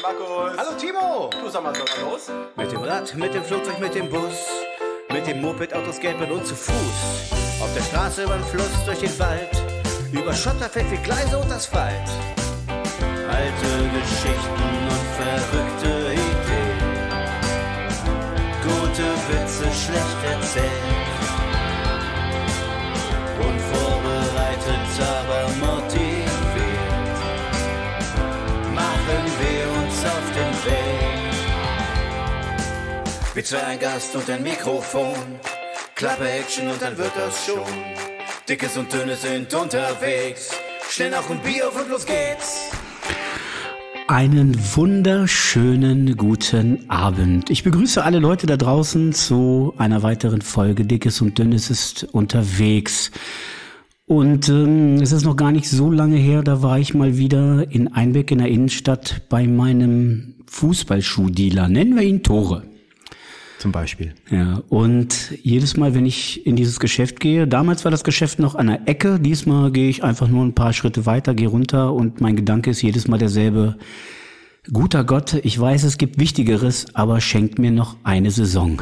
Markus. Hallo Timo. Du, sag mal, soll er los? Mit dem Rad, mit dem Flugzeug, mit dem Bus, mit dem Moped, Auto, Skateboard und zu Fuß. Auf der Straße, über den Fluss, durch den Wald, über Schotterfeld, wie Gleise und Asphalt. Alte Geschichten und verrückte Ideen, gute Witze, schlecht erzählt. Unvorbereitet, aber motiviert, machen wir uns auf den Weg. Wir zwei, ein Gast und ein Mikrofon, Klappe, Action und dann wird das schon. Dickes und Dünnes sind unterwegs, schnell noch ein Bier auf und los geht's. Einen wunderschönen guten Abend. Ich begrüße alle Leute da draußen zu einer weiteren Folge Dickes und Dünnes ist unterwegs. Und es ist noch gar nicht so lange her, da war ich mal wieder in Einbeck in der Innenstadt bei meinem Fußballschuhdealer. Nennen wir ihn Tore. Zum Beispiel. Ja, und jedes Mal, wenn ich in dieses Geschäft gehe, damals war das Geschäft noch an der Ecke, diesmal gehe ich einfach nur ein paar Schritte weiter, gehe runter und mein Gedanke ist jedes Mal derselbe. Guter Gott, ich weiß, es gibt Wichtigeres, aber schenkt mir noch eine Saison.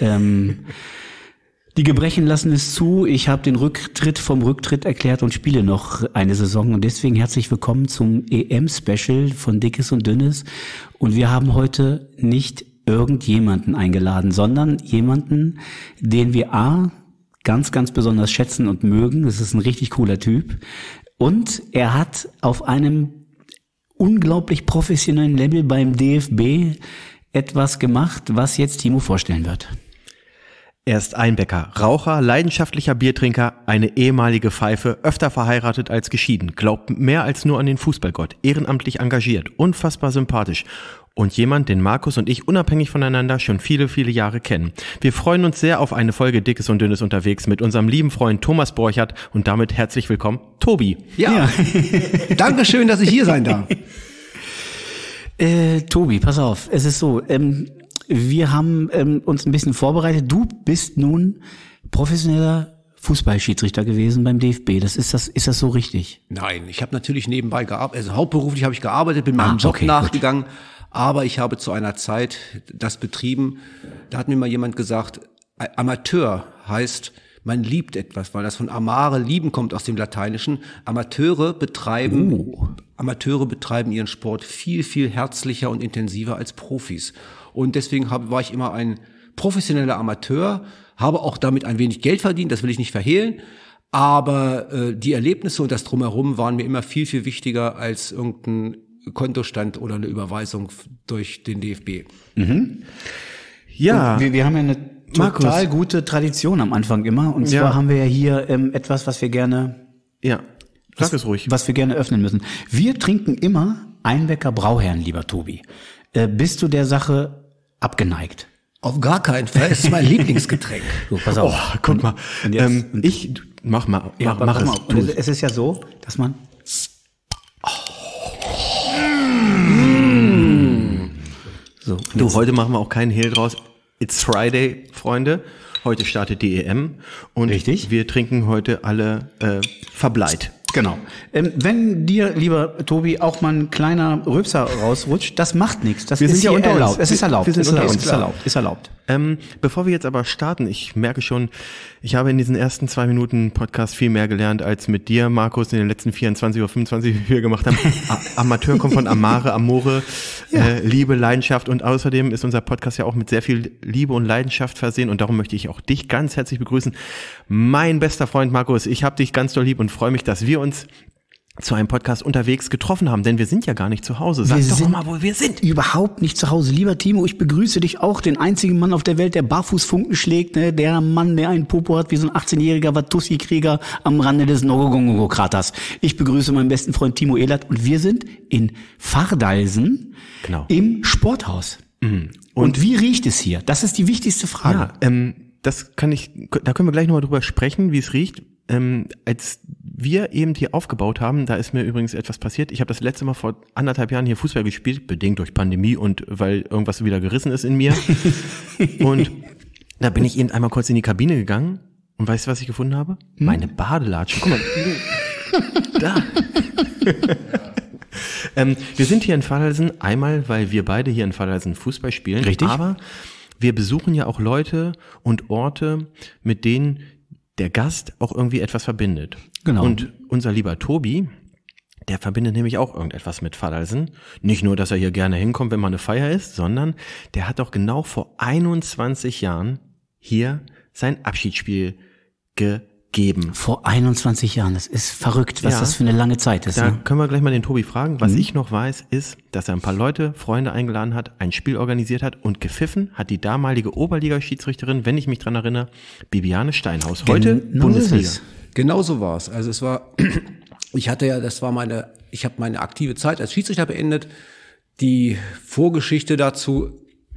Die Gebrechen lassen es zu, ich habe den Rücktritt vom Rücktritt erklärt und spiele noch eine Saison und deswegen herzlich willkommen zum EM-Special von Dickes und Dünnes und wir haben heute nicht irgendjemanden eingeladen, sondern jemanden, den wir ganz, ganz besonders schätzen und mögen. Das ist ein richtig cooler Typ. Und er hat auf einem unglaublich professionellen Level beim DFB etwas gemacht, was jetzt Timo vorstellen wird. Er ist Einbecker, Raucher, leidenschaftlicher Biertrinker, eine ehemalige Pfeife, öfter verheiratet als geschieden, glaubt mehr als nur an den Fußballgott, ehrenamtlich engagiert, unfassbar sympathisch und jemand, den Markus und ich unabhängig voneinander schon viele, viele Jahre kennen. Wir freuen uns sehr auf eine Folge Dickes und Dünnes unterwegs mit unserem lieben Freund Thomas Borchert und damit herzlich willkommen, Tobi. Ja. Dankeschön, dass ich hier sein darf. Tobi, pass auf, es ist so, wir haben uns ein bisschen vorbereitet. Du bist nun professioneller Fußballschiedsrichter gewesen beim DFB. Ist das so richtig? Nein, ich habe natürlich nebenbei gearbeitet, also hauptberuflich habe ich gearbeitet, bin meinem Job nachgegangen, aber ich habe zu einer Zeit das betrieben, da hat mir mal jemand gesagt, Amateur heißt, man liebt etwas, weil das von amare, lieben kommt aus dem Lateinischen. Amateure betreiben ihren Sport viel, viel herzlicher und intensiver als Profis. Und deswegen war ich immer ein professioneller Amateur, habe auch damit ein wenig Geld verdient, das will ich nicht verhehlen, aber die Erlebnisse und das Drumherum waren mir immer viel, viel wichtiger als irgendein Kontostand oder eine Überweisung durch den DFB. Mhm. Ja. Wir haben ja eine total gute Tradition am Anfang immer. Und zwar haben wir ja hier etwas, was wir gerne... Ja, sag es ruhig. Was wir gerne öffnen müssen. Wir trinken immer Einbecker Brauherren, lieber Tobi. Bist du der Sache abgeneigt? Auf gar keinen Fall. Es ist mein Lieblingsgetränk. So, pass auf. Oh, guck mal. Mach mal. Und es ist ja so, dass man... So, du, heute machen wir auch keinen Hehl draus. It's Friday, Freunde. Heute startet die EM. Und richtig. Wir trinken heute alle Verbleit. Genau. Wenn dir, lieber Tobi, auch mal ein kleiner Rülpser rausrutscht, das macht nichts. Das ist ja erlaubt. Es ist erlaubt. Es ist erlaubt. Bevor wir jetzt aber starten, ich merke schon, ich habe in diesen ersten 2 Minuten Podcast viel mehr gelernt als mit dir, Markus, in den letzten 24 oder 25, wie wir gemacht haben. Amateur kommt von Amore, Liebe, Leidenschaft und außerdem ist unser Podcast ja auch mit sehr viel Liebe und Leidenschaft versehen und darum möchte ich auch dich ganz herzlich begrüßen. Mein bester Freund Markus, ich habe dich ganz doll lieb und freue mich, dass wir uns zu einem Podcast unterwegs getroffen haben, denn wir sind ja gar nicht zu Hause. Sag doch mal, wo wir sind. Überhaupt nicht zu Hause. Lieber Timo, ich begrüße dich auch, den einzigen Mann auf der Welt, der Barfußfunken schlägt, ne? Der Mann, der einen Popo hat wie so ein 18-jähriger Watussi-Krieger am Rande des Nogogongo-Kraters. Ich begrüße meinen besten Freund Timo Ehlert und wir sind in Fardalsen im Sporthaus. Mhm. Und wie riecht es hier? Das ist die wichtigste Frage. Ja, da können wir gleich nochmal drüber sprechen, wie es riecht. Als wir eben hier aufgebaut haben, da ist mir übrigens etwas passiert. Ich habe das letzte Mal vor 1,5 Jahren hier Fußball gespielt, bedingt durch Pandemie und weil irgendwas wieder gerissen ist in mir. Und da bin ich eben einmal kurz in die Kabine gegangen und weißt du, was ich gefunden habe? Meine Badelatschen. Guck mal. Da. Wir sind hier in Vadelsen einmal, weil wir beide hier in Vadelsen Fußball spielen. Richtig. Aber wir besuchen ja auch Leute und Orte, mit denen der Gast auch irgendwie etwas verbindet. Genau. Und unser lieber Tobi, der verbindet nämlich auch irgendetwas mit Vadelsen. Nicht nur, dass er hier gerne hinkommt, wenn mal eine Feier ist, sondern der hat auch genau vor 21 Jahren hier sein Abschiedsspiel gegeben. Vor 21 Jahren, das ist verrückt, was Ja. das für eine lange Zeit ist. Da Ne? können wir gleich mal den Tobi fragen. Was ich noch weiß, ist, dass er ein paar Leute, Freunde eingeladen hat, ein Spiel organisiert hat und gepfiffen hat die damalige Oberliga-Schiedsrichterin, wenn ich mich dran erinnere, Bibiane Steinhaus. Heute Genau Bundesliga. ist es. Genau so war es. Also es war, ich habe meine aktive Zeit als Schiedsrichter beendet. Die Vorgeschichte dazu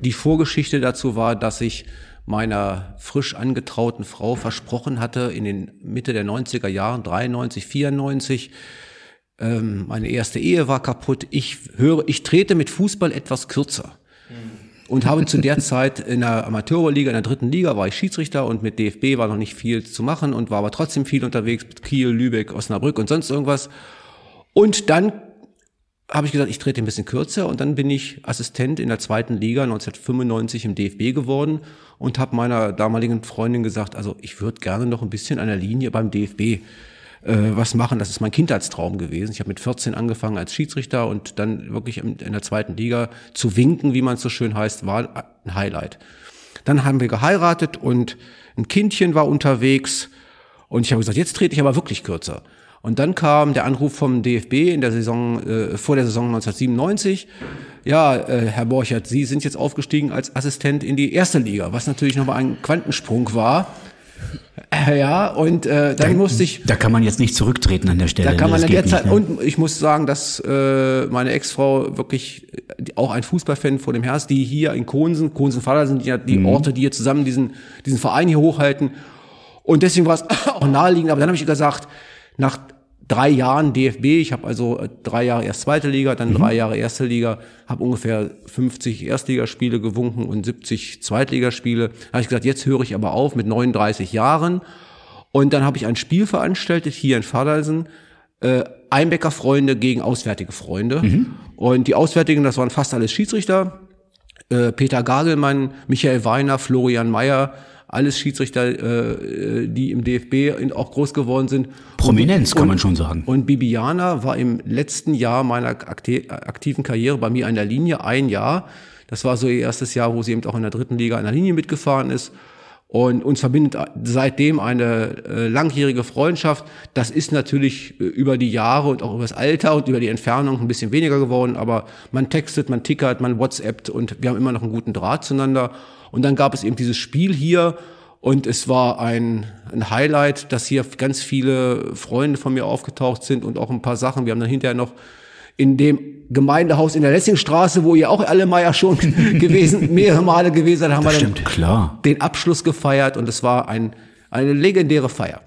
war, dass ich meiner frisch angetrauten Frau versprochen hatte, in den Mitte der 90er Jahren, 93, 94, meine erste Ehe war kaputt. Ich trete mit Fußball etwas kürzer. Und habe zu der Zeit in der Amateurliga, in der 3. Liga, war ich Schiedsrichter und mit DFB war noch nicht viel zu machen und war aber trotzdem viel unterwegs mit Kiel, Lübeck, Osnabrück und sonst irgendwas. Und dann habe ich gesagt, ich trete ein bisschen kürzer und dann bin ich Assistent in der 2. Liga 1995 im DFB geworden und habe meiner damaligen Freundin gesagt, also ich würde gerne noch ein bisschen an der Linie beim DFB was machen. Das ist mein Kindheitstraum gewesen. Ich habe mit 14 angefangen als Schiedsrichter und dann wirklich in der 2. Liga zu winken, wie man es so schön heißt, war ein Highlight. Dann haben wir geheiratet und ein Kindchen war unterwegs und ich habe gesagt, jetzt trete ich aber wirklich kürzer. Und dann kam der Anruf vom DFB in der Saison, vor der Saison 1997. Ja, Herr Borchert, Sie sind jetzt aufgestiegen als Assistent in die 1. Liga, was natürlich nochmal ein Quantensprung war. Ja, und dann musste ich... Da kann man jetzt nicht zurücktreten an der Stelle. Da kann man das in der geht Zeit, nicht, ne? und ich muss sagen, dass meine Ex-Frau wirklich auch ein Fußballfan vor dem Herz, die hier in Vadelsen, die Orte, die hier zusammen diesen Verein hier hochhalten. Und deswegen war es auch naheliegend. Aber dann habe ich gesagt, nach 3 Jahren DFB, ich habe also 3 Jahre erst 2. Liga, dann 3 Jahre 1. Liga, habe ungefähr 50 Erstligaspiele gewunken und 70 Zweitligaspiele. Da habe ich gesagt, jetzt höre ich aber auf mit 39 Jahren. Und dann habe ich ein Spiel veranstaltet hier in Vadelsen, Einbecker Freunde gegen auswärtige Freunde. Und die Auswärtigen, das waren fast alles Schiedsrichter. Peter Gagelmann, Michael Weiner, Florian Mayer, alles Schiedsrichter, die im DFB auch groß geworden sind. Prominenz, kann man schon sagen. Und Bibiana war im letzten Jahr meiner aktiven Karriere bei mir an der Linie, 1 Jahr. Das war so ihr erstes Jahr, wo sie eben auch in der 3. Liga an der Linie mitgefahren ist. Und uns verbindet seitdem eine langjährige Freundschaft. Das ist natürlich über die Jahre und auch über das Alter und über die Entfernung ein bisschen weniger geworden. Aber man textet, man tickert, man WhatsAppt und wir haben immer noch einen guten Draht zueinander. Und dann gab es eben dieses Spiel hier und es war ein Highlight, dass hier ganz viele Freunde von mir aufgetaucht sind und auch ein paar Sachen. Wir haben dann hinterher noch in dem Gemeindehaus in der Lessingstraße, wo ihr auch alle mal ja schon mehrere Male gewesen seid, haben wir dann klar den Abschluss gefeiert und es war eine legendäre Feier.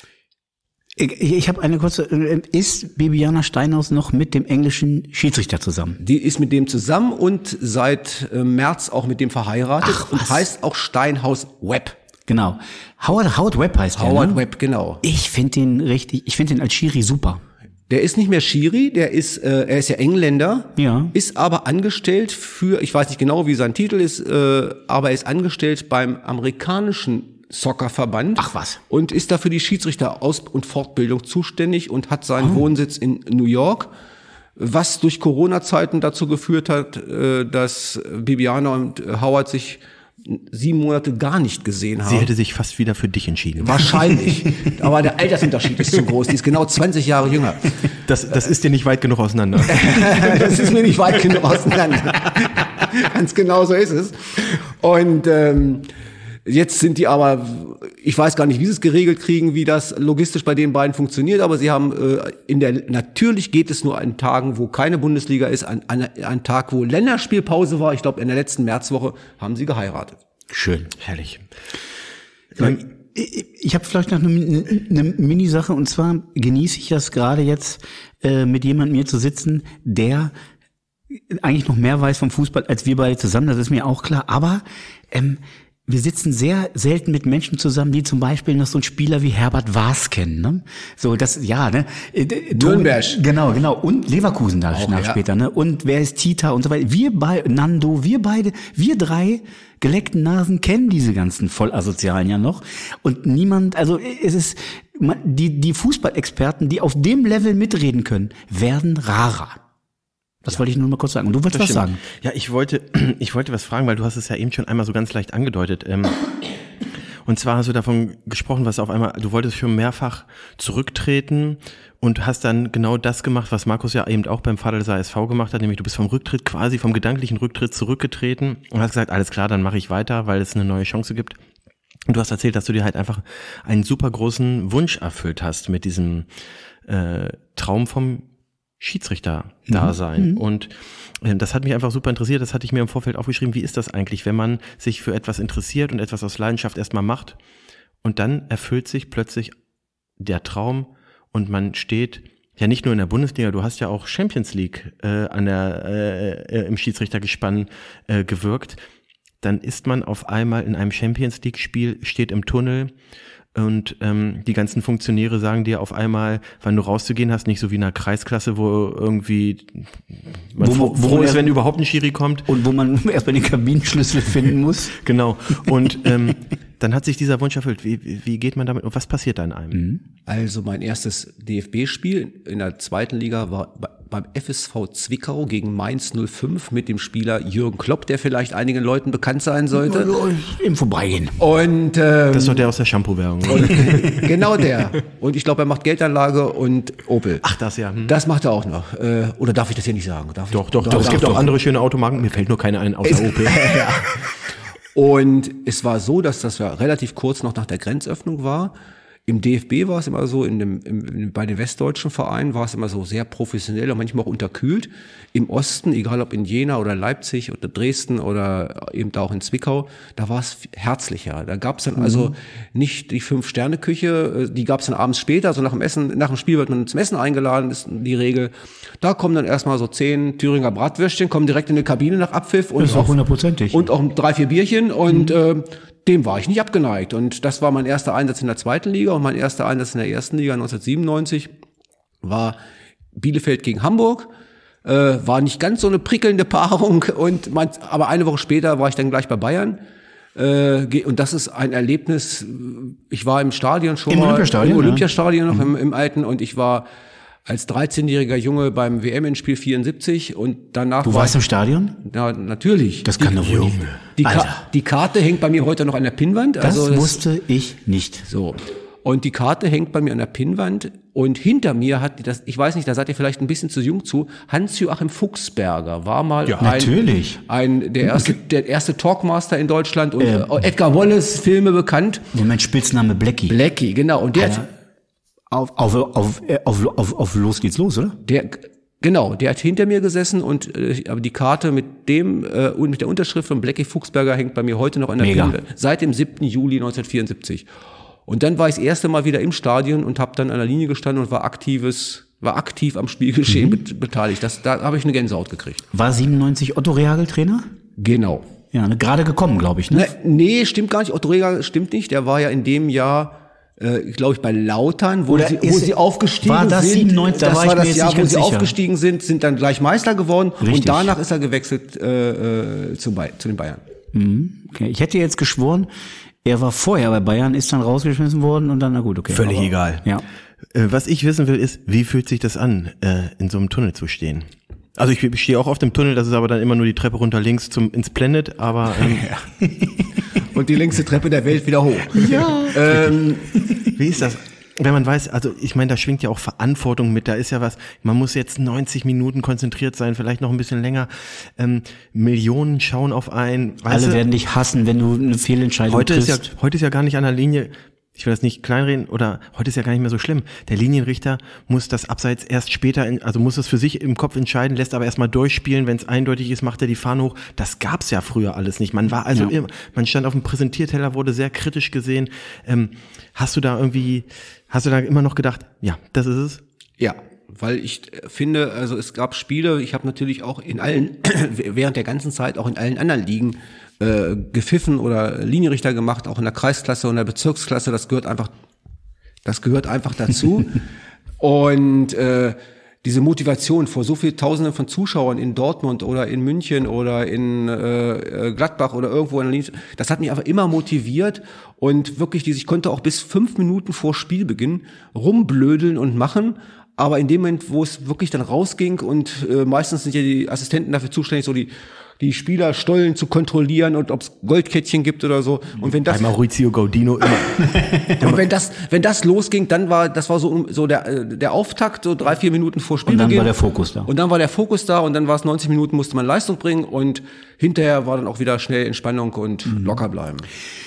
Ich habe eine kurze, ist Bibiana Steinhaus noch mit dem englischen Schiedsrichter zusammen? Die ist mit dem zusammen und seit März auch mit dem verheiratet. Ach, und heißt auch Steinhaus Webb. Genau. Howard Webb heißt der, Howard ne? Webb, genau. Ich finde den als Schiri super. Der ist nicht mehr Schiri, er ist ja Engländer, Ja. ist aber angestellt ich weiß nicht genau, wie sein Titel ist, aber er ist angestellt beim amerikanischen Soccerverband. Ach was. Und ist dafür die Schiedsrichteraus- und Fortbildung zuständig und hat seinen Wohnsitz in New York, was durch Corona-Zeiten dazu geführt hat, dass Bibiana und Howard sich 7 Monate gar nicht gesehen haben. Sie hätte sich fast wieder für dich entschieden. Wahrscheinlich. Aber der Altersunterschied ist zu groß. Die ist genau 20 Jahre jünger. Das ist dir nicht weit genug auseinander. Das ist mir nicht weit genug auseinander. Ganz genau so ist es. Und jetzt sind die aber, ich weiß gar nicht, wie sie es geregelt kriegen, wie das logistisch bei den beiden funktioniert, aber sie haben natürlich geht es nur an Tagen, wo keine Bundesliga ist, an Tag, wo Länderspielpause war, ich glaube in der letzten Märzwoche, haben sie geheiratet. Schön. Herrlich. Ich habe vielleicht noch eine Mini-Sache und zwar genieße ich das gerade jetzt, mit jemandem hier zu sitzen, der eigentlich noch mehr weiß vom Fußball als wir beide zusammen, das ist mir auch klar, aber wir sitzen sehr selten mit Menschen zusammen, die zum Beispiel noch so einen Spieler wie Herbert Waas kennen, ne? So, das, ja, ne? Nürnberg. Genau. Und Leverkusen da Auch, nach später, ne? Und wer ist Tita und so weiter. Wir drei geleckten Nasen kennen diese ganzen Vollasozialen ja noch. Und niemand, also es ist, die Fußballexperten, die auf dem Level mitreden können, werden rarer. Das wollte ich nur mal kurz sagen. Und du wolltest was sagen? Ja, ich wollte was fragen, weil du hast es ja eben schon einmal so ganz leicht angedeutet. Und zwar hast du davon gesprochen, was auf einmal, du wolltest schon mehrfach zurücktreten und hast dann genau das gemacht, was Markus ja eben auch beim Vaterländer SV gemacht hat, nämlich du bist vom gedanklichen Rücktritt zurückgetreten und hast gesagt, alles klar, dann mache ich weiter, weil es eine neue Chance gibt. Und du hast erzählt, dass du dir halt einfach einen super großen Wunsch erfüllt hast mit diesem Traum vom Schiedsrichter-Dasein. Und das hat mich einfach super interessiert, das hatte ich mir im Vorfeld aufgeschrieben. Wie ist das eigentlich, wenn man sich für etwas interessiert und etwas aus Leidenschaft erstmal macht und dann erfüllt sich plötzlich der Traum und man steht ja nicht nur in der Bundesliga, du hast ja auch Champions League im Schiedsrichtergespann gewirkt. Dann ist man auf einmal in einem Champions League-Spiel, steht im Tunnel und die ganzen Funktionäre sagen dir auf einmal, wann du rauszugehen hast, nicht so wie in einer Kreisklasse, wo irgendwie man froh ist, wenn überhaupt ein Schiri kommt. Und wo man erstmal den Kabinenschlüssel finden muss. Genau. Und dann hat sich dieser Wunsch erfüllt. Wie geht man damit und was passiert da in einem? Also mein erstes DFB-Spiel in der zweiten Liga war beim FSV Zwickau gegen Mainz 05 mit dem Spieler Jürgen Klopp, der vielleicht einigen Leuten bekannt sein sollte. Im Vorbeigehen. Und das ist doch der aus der Shampoo-Werbung. Genau der. Und ich glaube, er macht Geldanlage und Opel. Ach, das ja. Das macht er auch noch. Oder darf ich das hier nicht sagen? Doch. Es gibt auch andere schöne Automarken. Mir fällt nur keine ein, außer Opel. Ja. Und es war so, dass das ja relativ kurz noch nach der Grenzöffnung war. Im DFB war es immer so, bei den westdeutschen Vereinen war es immer so sehr professionell und manchmal auch unterkühlt. Im Osten, egal ob in Jena oder Leipzig oder Dresden oder eben da auch in Zwickau, da war es herzlicher. Da gab es dann also nicht die 5-Sterne-Küche, die gab es dann abends später, also nach dem Spiel wird man zum Essen eingeladen, ist die Regel. Da kommen dann erstmal so 10 Thüringer Bratwürstchen, kommen direkt in die Kabine nach Abpfiff. Und das ist auch 100%. Und auch 3-4 Bierchen und dem war ich nicht abgeneigt. Und das war mein erster Einsatz in der zweiten Liga und mein erster Einsatz in der ersten Liga 1997 war Bielefeld gegen Hamburg. War nicht ganz so eine prickelnde Paarung aber eine Woche später war ich dann gleich bei Bayern. Und das ist ein Erlebnis. Ich war im Stadion schon mal. Im Olympiastadion noch im alten und ich war als 13-jähriger Junge beim WM-Endspiel 74 und danach. Du warst im Stadion? Ja, natürlich. Das kann doch wohl nicht. Die Karte hängt bei mir heute noch an der Pinnwand. Das wusste ich nicht. So. Und die Karte hängt bei mir an der Pinnwand und hinter mir hat das, ich weiß nicht, da seid ihr vielleicht ein bisschen zu jung zu, Hans-Joachim Fuchsberger war mal der erste Talkmaster in Deutschland und Edgar Wallace Filme bekannt. Mein Spitzname Blackie. Blackie, genau. Und der auf los geht's los, oder? Der hat hinter mir gesessen und aber die Karte mit dem und mit der Unterschrift von Blackie Fuchsberger hängt bei mir heute noch an der Pinnwand. Seit dem 7. Juli 1974. Und dann war ich das erste Mal wieder im Stadion und habe dann an der Linie gestanden und war aktiv am Spielgeschehen beteiligt. Da habe ich eine Gänsehaut gekriegt. War 97 Otto Reagel Trainer? Genau. Ja, gerade gekommen, glaube ich, ne? Nee, stimmt gar nicht. Otto Reagel stimmt nicht. Der war ja in dem Jahr glaube ich bei Lautern, wo sie aufgestiegen sind. War das 97? Das war das Jahr, wo sie sicher. Aufgestiegen sind dann gleich Meister geworden. Richtig. Und danach ist er gewechselt zu den Bayern. Okay. Ich hätte jetzt geschworen, er war vorher bei Bayern, ist dann rausgeschmissen worden und dann, na gut, okay. Völlig egal. Ja. Was ich wissen will, ist, wie fühlt sich das an, in so einem Tunnel zu stehen? Also ich stehe auch auf dem Tunnel, das ist aber dann immer nur die Treppe runter links ins Planet, aber und die längste Treppe der Welt wieder hoch. Ja. Wie ist das? Wenn man weiß, also ich meine, da schwingt ja auch Verantwortung mit, da ist ja was, man muss jetzt 90 Minuten konzentriert sein, vielleicht noch ein bisschen länger, Millionen schauen auf einen. Alle werden dich hassen, wenn du eine Fehlentscheidung triffst. Heute ist ja gar nicht an der Linie, ich will das nicht kleinreden, oder heute ist ja gar nicht mehr so schlimm. Der Linienrichter muss das Abseits erst später, also muss es für sich im Kopf entscheiden, lässt aber erstmal durchspielen, wenn es eindeutig ist, macht er die Fahne hoch. Das gab's ja früher alles nicht. Man war also immer, man stand auf dem Präsentierteller, wurde sehr kritisch gesehen. Hast du da immer noch gedacht, ja, das ist es? Ja. weil ich finde, also es gab Spiele, ich habe natürlich auch während der ganzen Zeit auch in allen anderen Ligen gepfiffen oder Linienrichter gemacht, auch in der Kreisklasse und der Bezirksklasse, das gehört einfach dazu. Und diese Motivation vor so viel Tausenden von Zuschauern in Dortmund oder in München oder in Gladbach oder irgendwo in der Linie, das hat mich einfach immer motiviert und wirklich ich konnte auch bis 5 Minuten vor Spielbeginn rumblödeln und machen. Aber in dem Moment, wo es wirklich dann rausging und meistens sind ja die Assistenten dafür zuständig, so die Spielerstollen zu kontrollieren und ob es Goldkettchen gibt oder so. Und wenn das bei Maurizio Gaudino immer. und wenn das losging, dann war so der Auftakt, so 3-4 Minuten vor Spielbeginn. Und dann war der Fokus da. Und dann war es 90 Minuten, musste man Leistung bringen und hinterher war dann auch wieder schnell Entspannung und locker bleiben.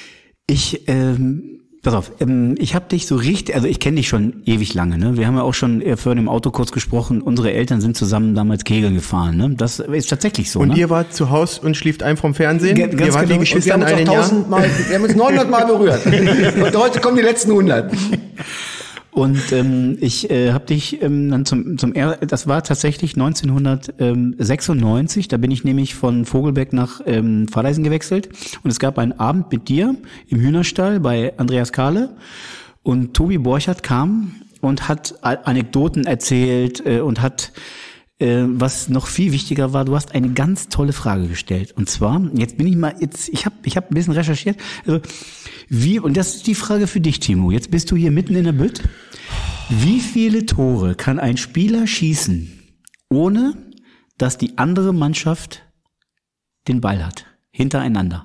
Pass auf, ich habe dich so richtig, also ich kenne dich schon ewig lange, ne? Wir haben ja auch schon vorhin im Auto kurz gesprochen, unsere Eltern sind zusammen damals Kegeln gefahren, ne? Das ist tatsächlich so, und ne? ihr wart zu Hause und schlieft ein vom Fernsehen? Ganz ihr wart genau. die Geschwister in einem Jahr? Wir haben uns 900 Mal berührt. Und heute kommen die letzten 100. Und ich habe dich dann das war tatsächlich 1996, da bin ich nämlich von Vogelbeck nach Vadeisen gewechselt und es gab einen Abend mit dir im Hühnerstall bei Andreas Kahle und Tobi Borchert kam und hat Anekdoten erzählt und hat was noch viel wichtiger war, du hast eine ganz tolle Frage gestellt. Und zwar, ich habe ein bisschen recherchiert, also und das ist die Frage für dich, Timo. Jetzt bist du hier mitten in der Bütt. Wie viele Tore kann ein Spieler schießen, ohne dass die andere Mannschaft den Ball hat? Hintereinander.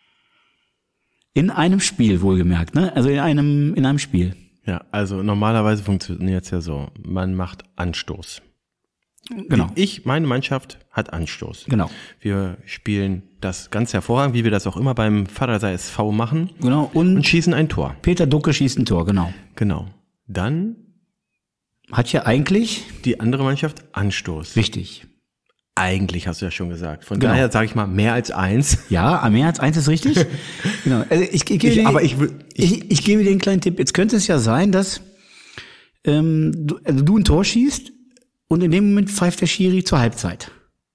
In einem Spiel, wohlgemerkt, ne? Also in einem Spiel. Ja, also normalerweise funktioniert es ja so. Man macht Anstoß. Genau. Meine Mannschaft hat Anstoß. Genau. Wir spielen das ganz hervorragend, wie wir das auch immer beim Vaterser SV machen. Genau. Und schießen ein Tor. Peter Ducke schießt ein Tor, genau. Genau. Dann hat ja eigentlich die andere Mannschaft Anstoß. Richtig. Eigentlich hast du ja schon gesagt. Von Genau. daher sage ich mal mehr als 1. Ja, mehr als 1 ist richtig. Genau. Also ich gebe dir einen kleinen Tipp. Jetzt könnte es ja sein, dass du ein Tor schießt und in dem Moment pfeift der Schiri zur Halbzeit.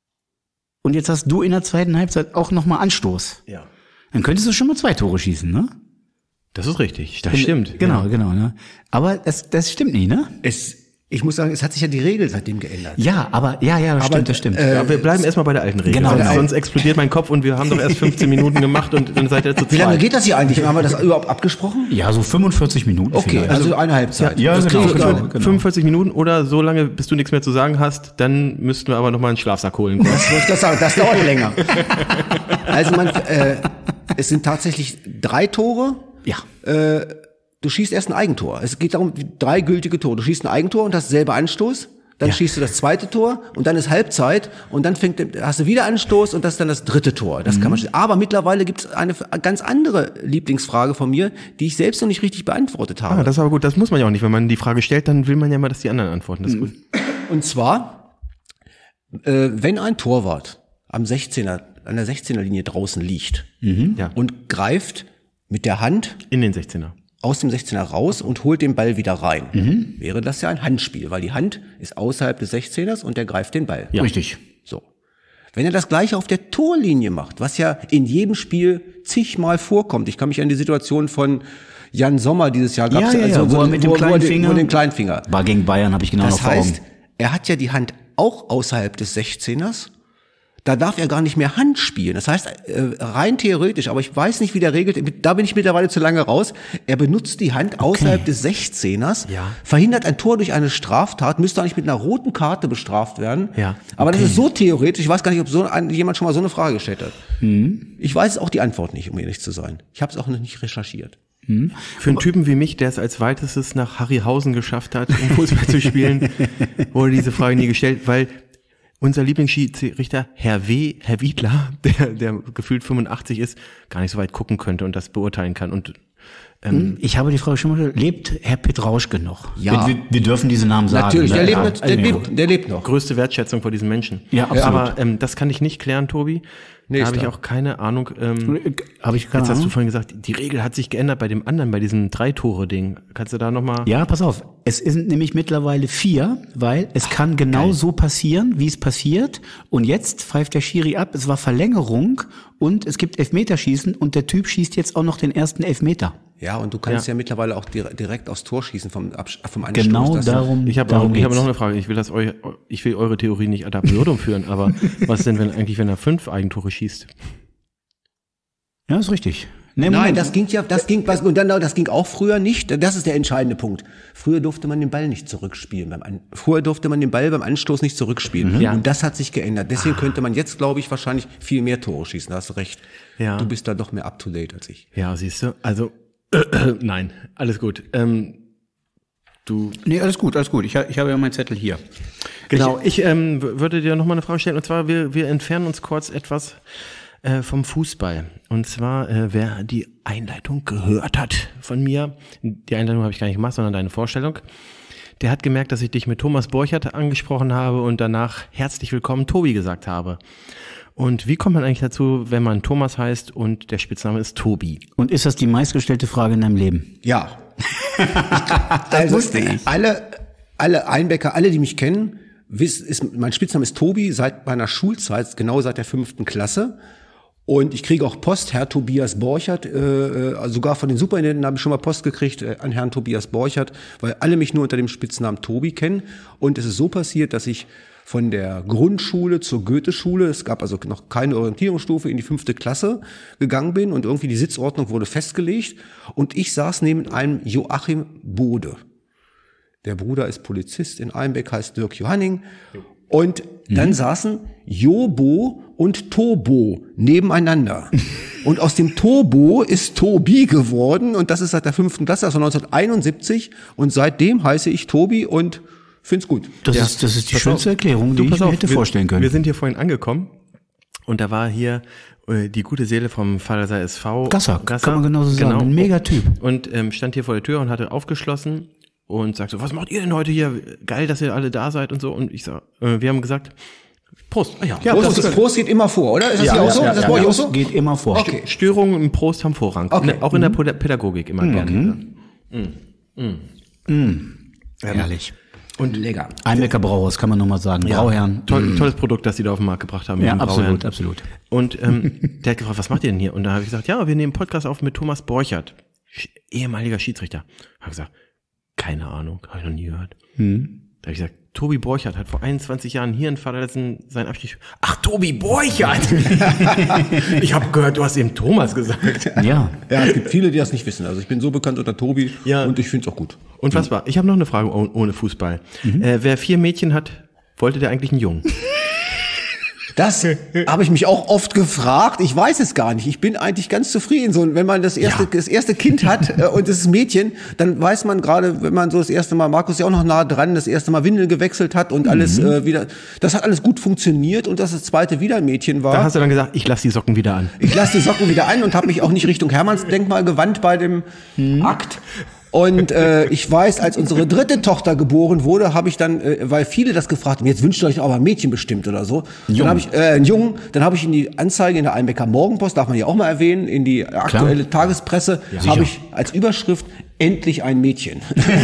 Und jetzt hast du in der zweiten Halbzeit auch nochmal Anstoß. Ja. Dann könntest du schon mal 2 Tore schießen, ne? Das ist richtig. Das stimmt. Genau, ne? Aber das stimmt nicht, ne? Ich muss sagen, es hat sich ja die Regel seitdem geändert. Ja, aber das stimmt. Ja, wir bleiben erstmal bei der alten Regel. Genau. Sonst explodiert mein Kopf und wir haben doch erst 15 Minuten gemacht und dann seid ihr zu zweit. Wie lange geht das hier eigentlich? Haben wir das überhaupt abgesprochen? Ja, so 45 Minuten Okay, vielleicht. also eine Halbzeit. Ja, das genau, kriege ich genau. hin. 45 Minuten oder so lange, bis du nichts mehr zu sagen hast, dann müssten wir aber nochmal einen Schlafsack holen. Das wollte ich gerade sagen, das dauert länger. Also es sind tatsächlich 3 Tore. Ja. Du schießt erst ein Eigentor. Es geht darum, 3 gültige Tore. Du schießt ein Eigentor und hast selber Anstoß. Dann schießt du das zweite Tor und dann ist Halbzeit und dann hast du wieder Anstoß und das ist dann das dritte Tor. Das kann man schießen. Aber mittlerweile gibt es eine ganz andere Lieblingsfrage von mir, die ich selbst noch nicht richtig beantwortet habe. Das ist aber gut, das muss man ja auch nicht. Wenn man die Frage stellt, dann will man ja mal, dass die anderen antworten. Das ist gut. Und zwar, wenn ein Torwart an der 16er Linie draußen liegt und greift mit der Hand In den 16er. aus dem 16er raus und holt den Ball wieder rein. Wäre das ja ein Handspiel, weil die Hand ist außerhalb des 16ers und der greift den Ball. Ja. Richtig. So. Wenn er das Gleiche auf der Torlinie macht, was ja in jedem Spiel zigmal vorkommt. Ich kann mich an die Situation von Jan Sommer dieses Jahr gab's wo er mit dem kleinen Finger. den kleinen Finger. War gegen Bayern, habe ich genau noch Das vor Augen. heißt, er hat ja die Hand auch außerhalb des 16ers. Da darf er gar nicht mehr Hand spielen. Das heißt, rein theoretisch, aber ich weiß nicht, wie der regelt, da bin ich mittlerweile zu lange raus. Er benutzt die Hand außerhalb des 16ers, verhindert ein Tor durch eine Straftat, müsste eigentlich mit einer roten Karte bestraft werden. Ja. Aber das ist so theoretisch, ich weiß gar nicht, ob jemand schon mal so eine Frage gestellt hat. Ich weiß auch die Antwort nicht, um ehrlich zu sein. Ich habe es auch noch nicht recherchiert. Für einen Typen wie mich, der es als weitestes nach Harryhausen geschafft hat, um Fußball zu spielen, wurde diese Frage nie gestellt, weil unser Lieblingsschiedsrichter, Herr Wiedler, der gefühlt 85 ist, gar nicht so weit gucken könnte und das beurteilen kann. Und Ich habe die Frage schon mal gestellt, lebt Herr Petrauschke noch? Ja. Wir dürfen diese Namen sagen. Natürlich, ne? der lebt noch. Größte Wertschätzung vor diesen Menschen. Ja, absolut. Aber das kann ich nicht klären, Tobi. Nee, Da habe ist ich klar. auch keine Ahnung. Habe ich keine Jetzt hast du Ahnung. vorhin gesagt, die Regel hat sich geändert bei dem anderen, bei diesem 3-Tore-Ding. Kannst du da nochmal... Ja, pass auf. Es sind nämlich mittlerweile 4, weil es kann genau so passieren, wie es passiert. Und jetzt pfeift der Schiri ab. Es war Verlängerung und es gibt Elfmeterschießen und der Typ schießt jetzt auch noch den ersten Elfmeter. Ja, und du kannst ja mittlerweile auch direkt aufs Tor schießen vom Anstoß. Genau darum. Ich habe darum noch geht's. eine Frage. Ich will eure Theorie nicht ad absurdum führen, aber was denn, wenn er 5 Eigentore schießt? Ja, ist richtig. Nee, Nein, Moment. das ging auch früher nicht. Das ist der entscheidende Punkt. Früher durfte man den Ball nicht zurückspielen. Früher durfte man den Ball beim Anstoß nicht zurückspielen. Ja. Und das hat sich geändert. Deswegen könnte man jetzt, glaube ich, wahrscheinlich viel mehr Tore schießen. Da hast du recht. Ja. Du bist da doch mehr up to date als ich. Ja, siehst du. Also, nein, alles gut. Nee, alles gut, alles gut. Ich habe ja meinen Zettel hier. Genau, ich würde dir noch mal eine Frage stellen. Und zwar, wir entfernen uns kurz etwas vom Fußball. Und zwar, wer die Einleitung gehört hat von mir, die Einleitung habe ich gar nicht gemacht, sondern deine Vorstellung, der hat gemerkt, dass ich dich mit Thomas Borchert angesprochen habe und danach herzlich willkommen Tobi gesagt habe. Und wie kommt man eigentlich dazu, wenn man Thomas heißt und der Spitzname ist Tobi? Und ist das die meistgestellte Frage in deinem Leben? Ja. Also alle Einbecker, alle, die mich kennen, mein Spitzname ist Tobi seit meiner Schulzeit, genau seit der 5. Klasse. Und ich kriege auch Post, Herr Tobias Borchert, sogar von den Superintendenten habe ich schon mal Post gekriegt an Herrn Tobias Borchert, weil alle mich nur unter dem Spitznamen Tobi kennen. Und es ist so passiert, dass ich von der Grundschule zur Goethe-Schule, es gab also noch keine Orientierungsstufe, in die 5. Klasse gegangen bin und irgendwie die Sitzordnung wurde festgelegt. Und ich saß neben einem Joachim Bode. Der Bruder ist Polizist in Einbeck, heißt Dirk Johanning. Und dann saßen Jobo und Tobo nebeneinander. Und aus dem Tobo ist Tobi geworden. Und das ist seit der 5. Klasse, also 1971. Und seitdem heiße ich Tobi und find's gut. Das ist die schönste Erklärung, die ich mir hätte vorstellen können. Wir sind hier vorhin angekommen und da war hier die gute Seele vom Pfalzer SV. Gasser, kann man genauso sagen. Ein Megatyp. Und stand hier vor der Tür und hatte aufgeschlossen und sagt so, was macht ihr denn heute hier? Geil, dass ihr alle da seid und so. Und ich sag, wir haben gesagt, Prost. Ah, ja. Prost geht immer vor, oder? Ist das hier auch so? Ist das bei euch auch so? Geht immer vor. Okay. Störungen im Prost haben Vorrang. Okay. Auch in der Pädagogik immer gerne. Herrlich. Und lecker. Einbecker Brauhaus, kann man nochmal sagen. Ja. Brauherrn. Tolles Produkt, das die da auf den Markt gebracht haben. mit Ja, dem Brauherrn. absolut. Und der hat gefragt, was macht ihr denn hier? Und da habe ich gesagt, ja, wir nehmen Podcast auf mit Thomas Borchert, ehemaliger Schiedsrichter. Habe gesagt, keine Ahnung, habe ich noch nie gehört. Da habe ich gesagt, Tobi Borchert hat vor 21 Jahren hier in Vaterletzen seinen Abschied. Ach, Tobi Borchert! Ich habe gehört, du hast eben Thomas gesagt. Ja. Ja, es gibt viele, die das nicht wissen. Also ich bin so bekannt unter Tobi und ich finde es auch gut. Unfassbar. Ich habe noch eine Frage ohne Fußball. Wer 4 Mädchen hat, wollte der eigentlich einen Jungen? Das habe ich mich auch oft gefragt. Ich weiß es gar nicht. Ich bin eigentlich ganz zufrieden. So, wenn man das erste Kind hat und es ist Mädchen, dann weiß man gerade, wenn man so das erste Mal, Markus ist ja auch noch nah dran, das erste Mal Windeln gewechselt hat und alles wieder, das hat alles gut funktioniert und das zweite wieder ein Mädchen war. Da hast du dann gesagt, ich lasse die Socken wieder an. Ich lasse die Socken wieder an und habe mich auch nicht Richtung Hermannsdenkmal gewandt bei dem Akt. Und ich weiß, als unsere 3. Tochter geboren wurde, habe ich dann, weil viele das gefragt haben, jetzt wünscht ihr euch aber ein Mädchen bestimmt oder so. Dann habe ich einen Jungen, dann habe ich in die Anzeige in der Einbecker Morgenpost, darf man ja auch mal erwähnen, in die aktuelle Tagespresse, habe ich als Überschrift endlich ein Mädchen.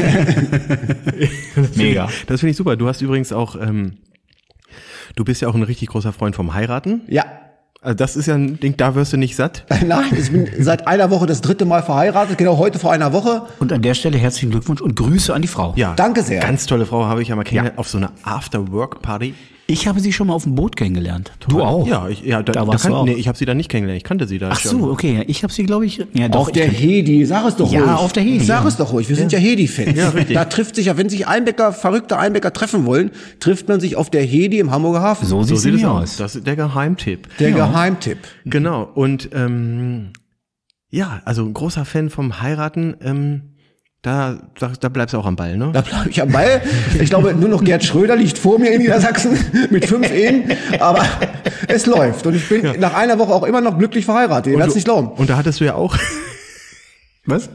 Mega. Das finde ich super. Du hast übrigens auch, du bist ja auch ein richtig großer Freund vom Heiraten. Ja. Also das ist ja ein Ding, da wirst du nicht satt. Nein, ich bin seit einer Woche das 3. Mal verheiratet, genau heute vor einer Woche. Und an der Stelle herzlichen Glückwunsch und Grüße an die Frau. Ja, Danke sehr. Ganz tolle Frau habe ich ja mal kennengelernt auf so einer After-Work-Party. Ich habe sie schon mal auf dem Boot kennengelernt. Du auch? Ja, Da warst du auch. Nee, ich habe sie da nicht kennengelernt. Ich kannte sie da Ach schon. so, okay. Ja, ich habe sie, glaube ich, ja doch. Auf der Hedi, sag es doch Ja, ruhig. auf der Hedi, Sag ja. es doch ruhig, wir sind ja Hedi-Fans. Ja, richtig. Da trifft sich ja, wenn sich verrückte Einbecker treffen wollen, trifft man sich auf der Hedi im Hamburger Hafen. So So sieht sieht sie es aus. aus. Das ist der Geheimtipp. Der Geheimtipp. Genau. Und ja, also ein großer Fan vom Heiraten. Da bleibst du auch am Ball, ne? Da bleibe ich am Ball. Ich glaube, nur noch Gerd Schröder liegt vor mir in Niedersachsen mit 5 Ehen. Aber es läuft. Und ich bin nach einer Woche auch immer noch glücklich verheiratet. Ihr werdet es nicht glauben. Und da hattest du ja auch. Was?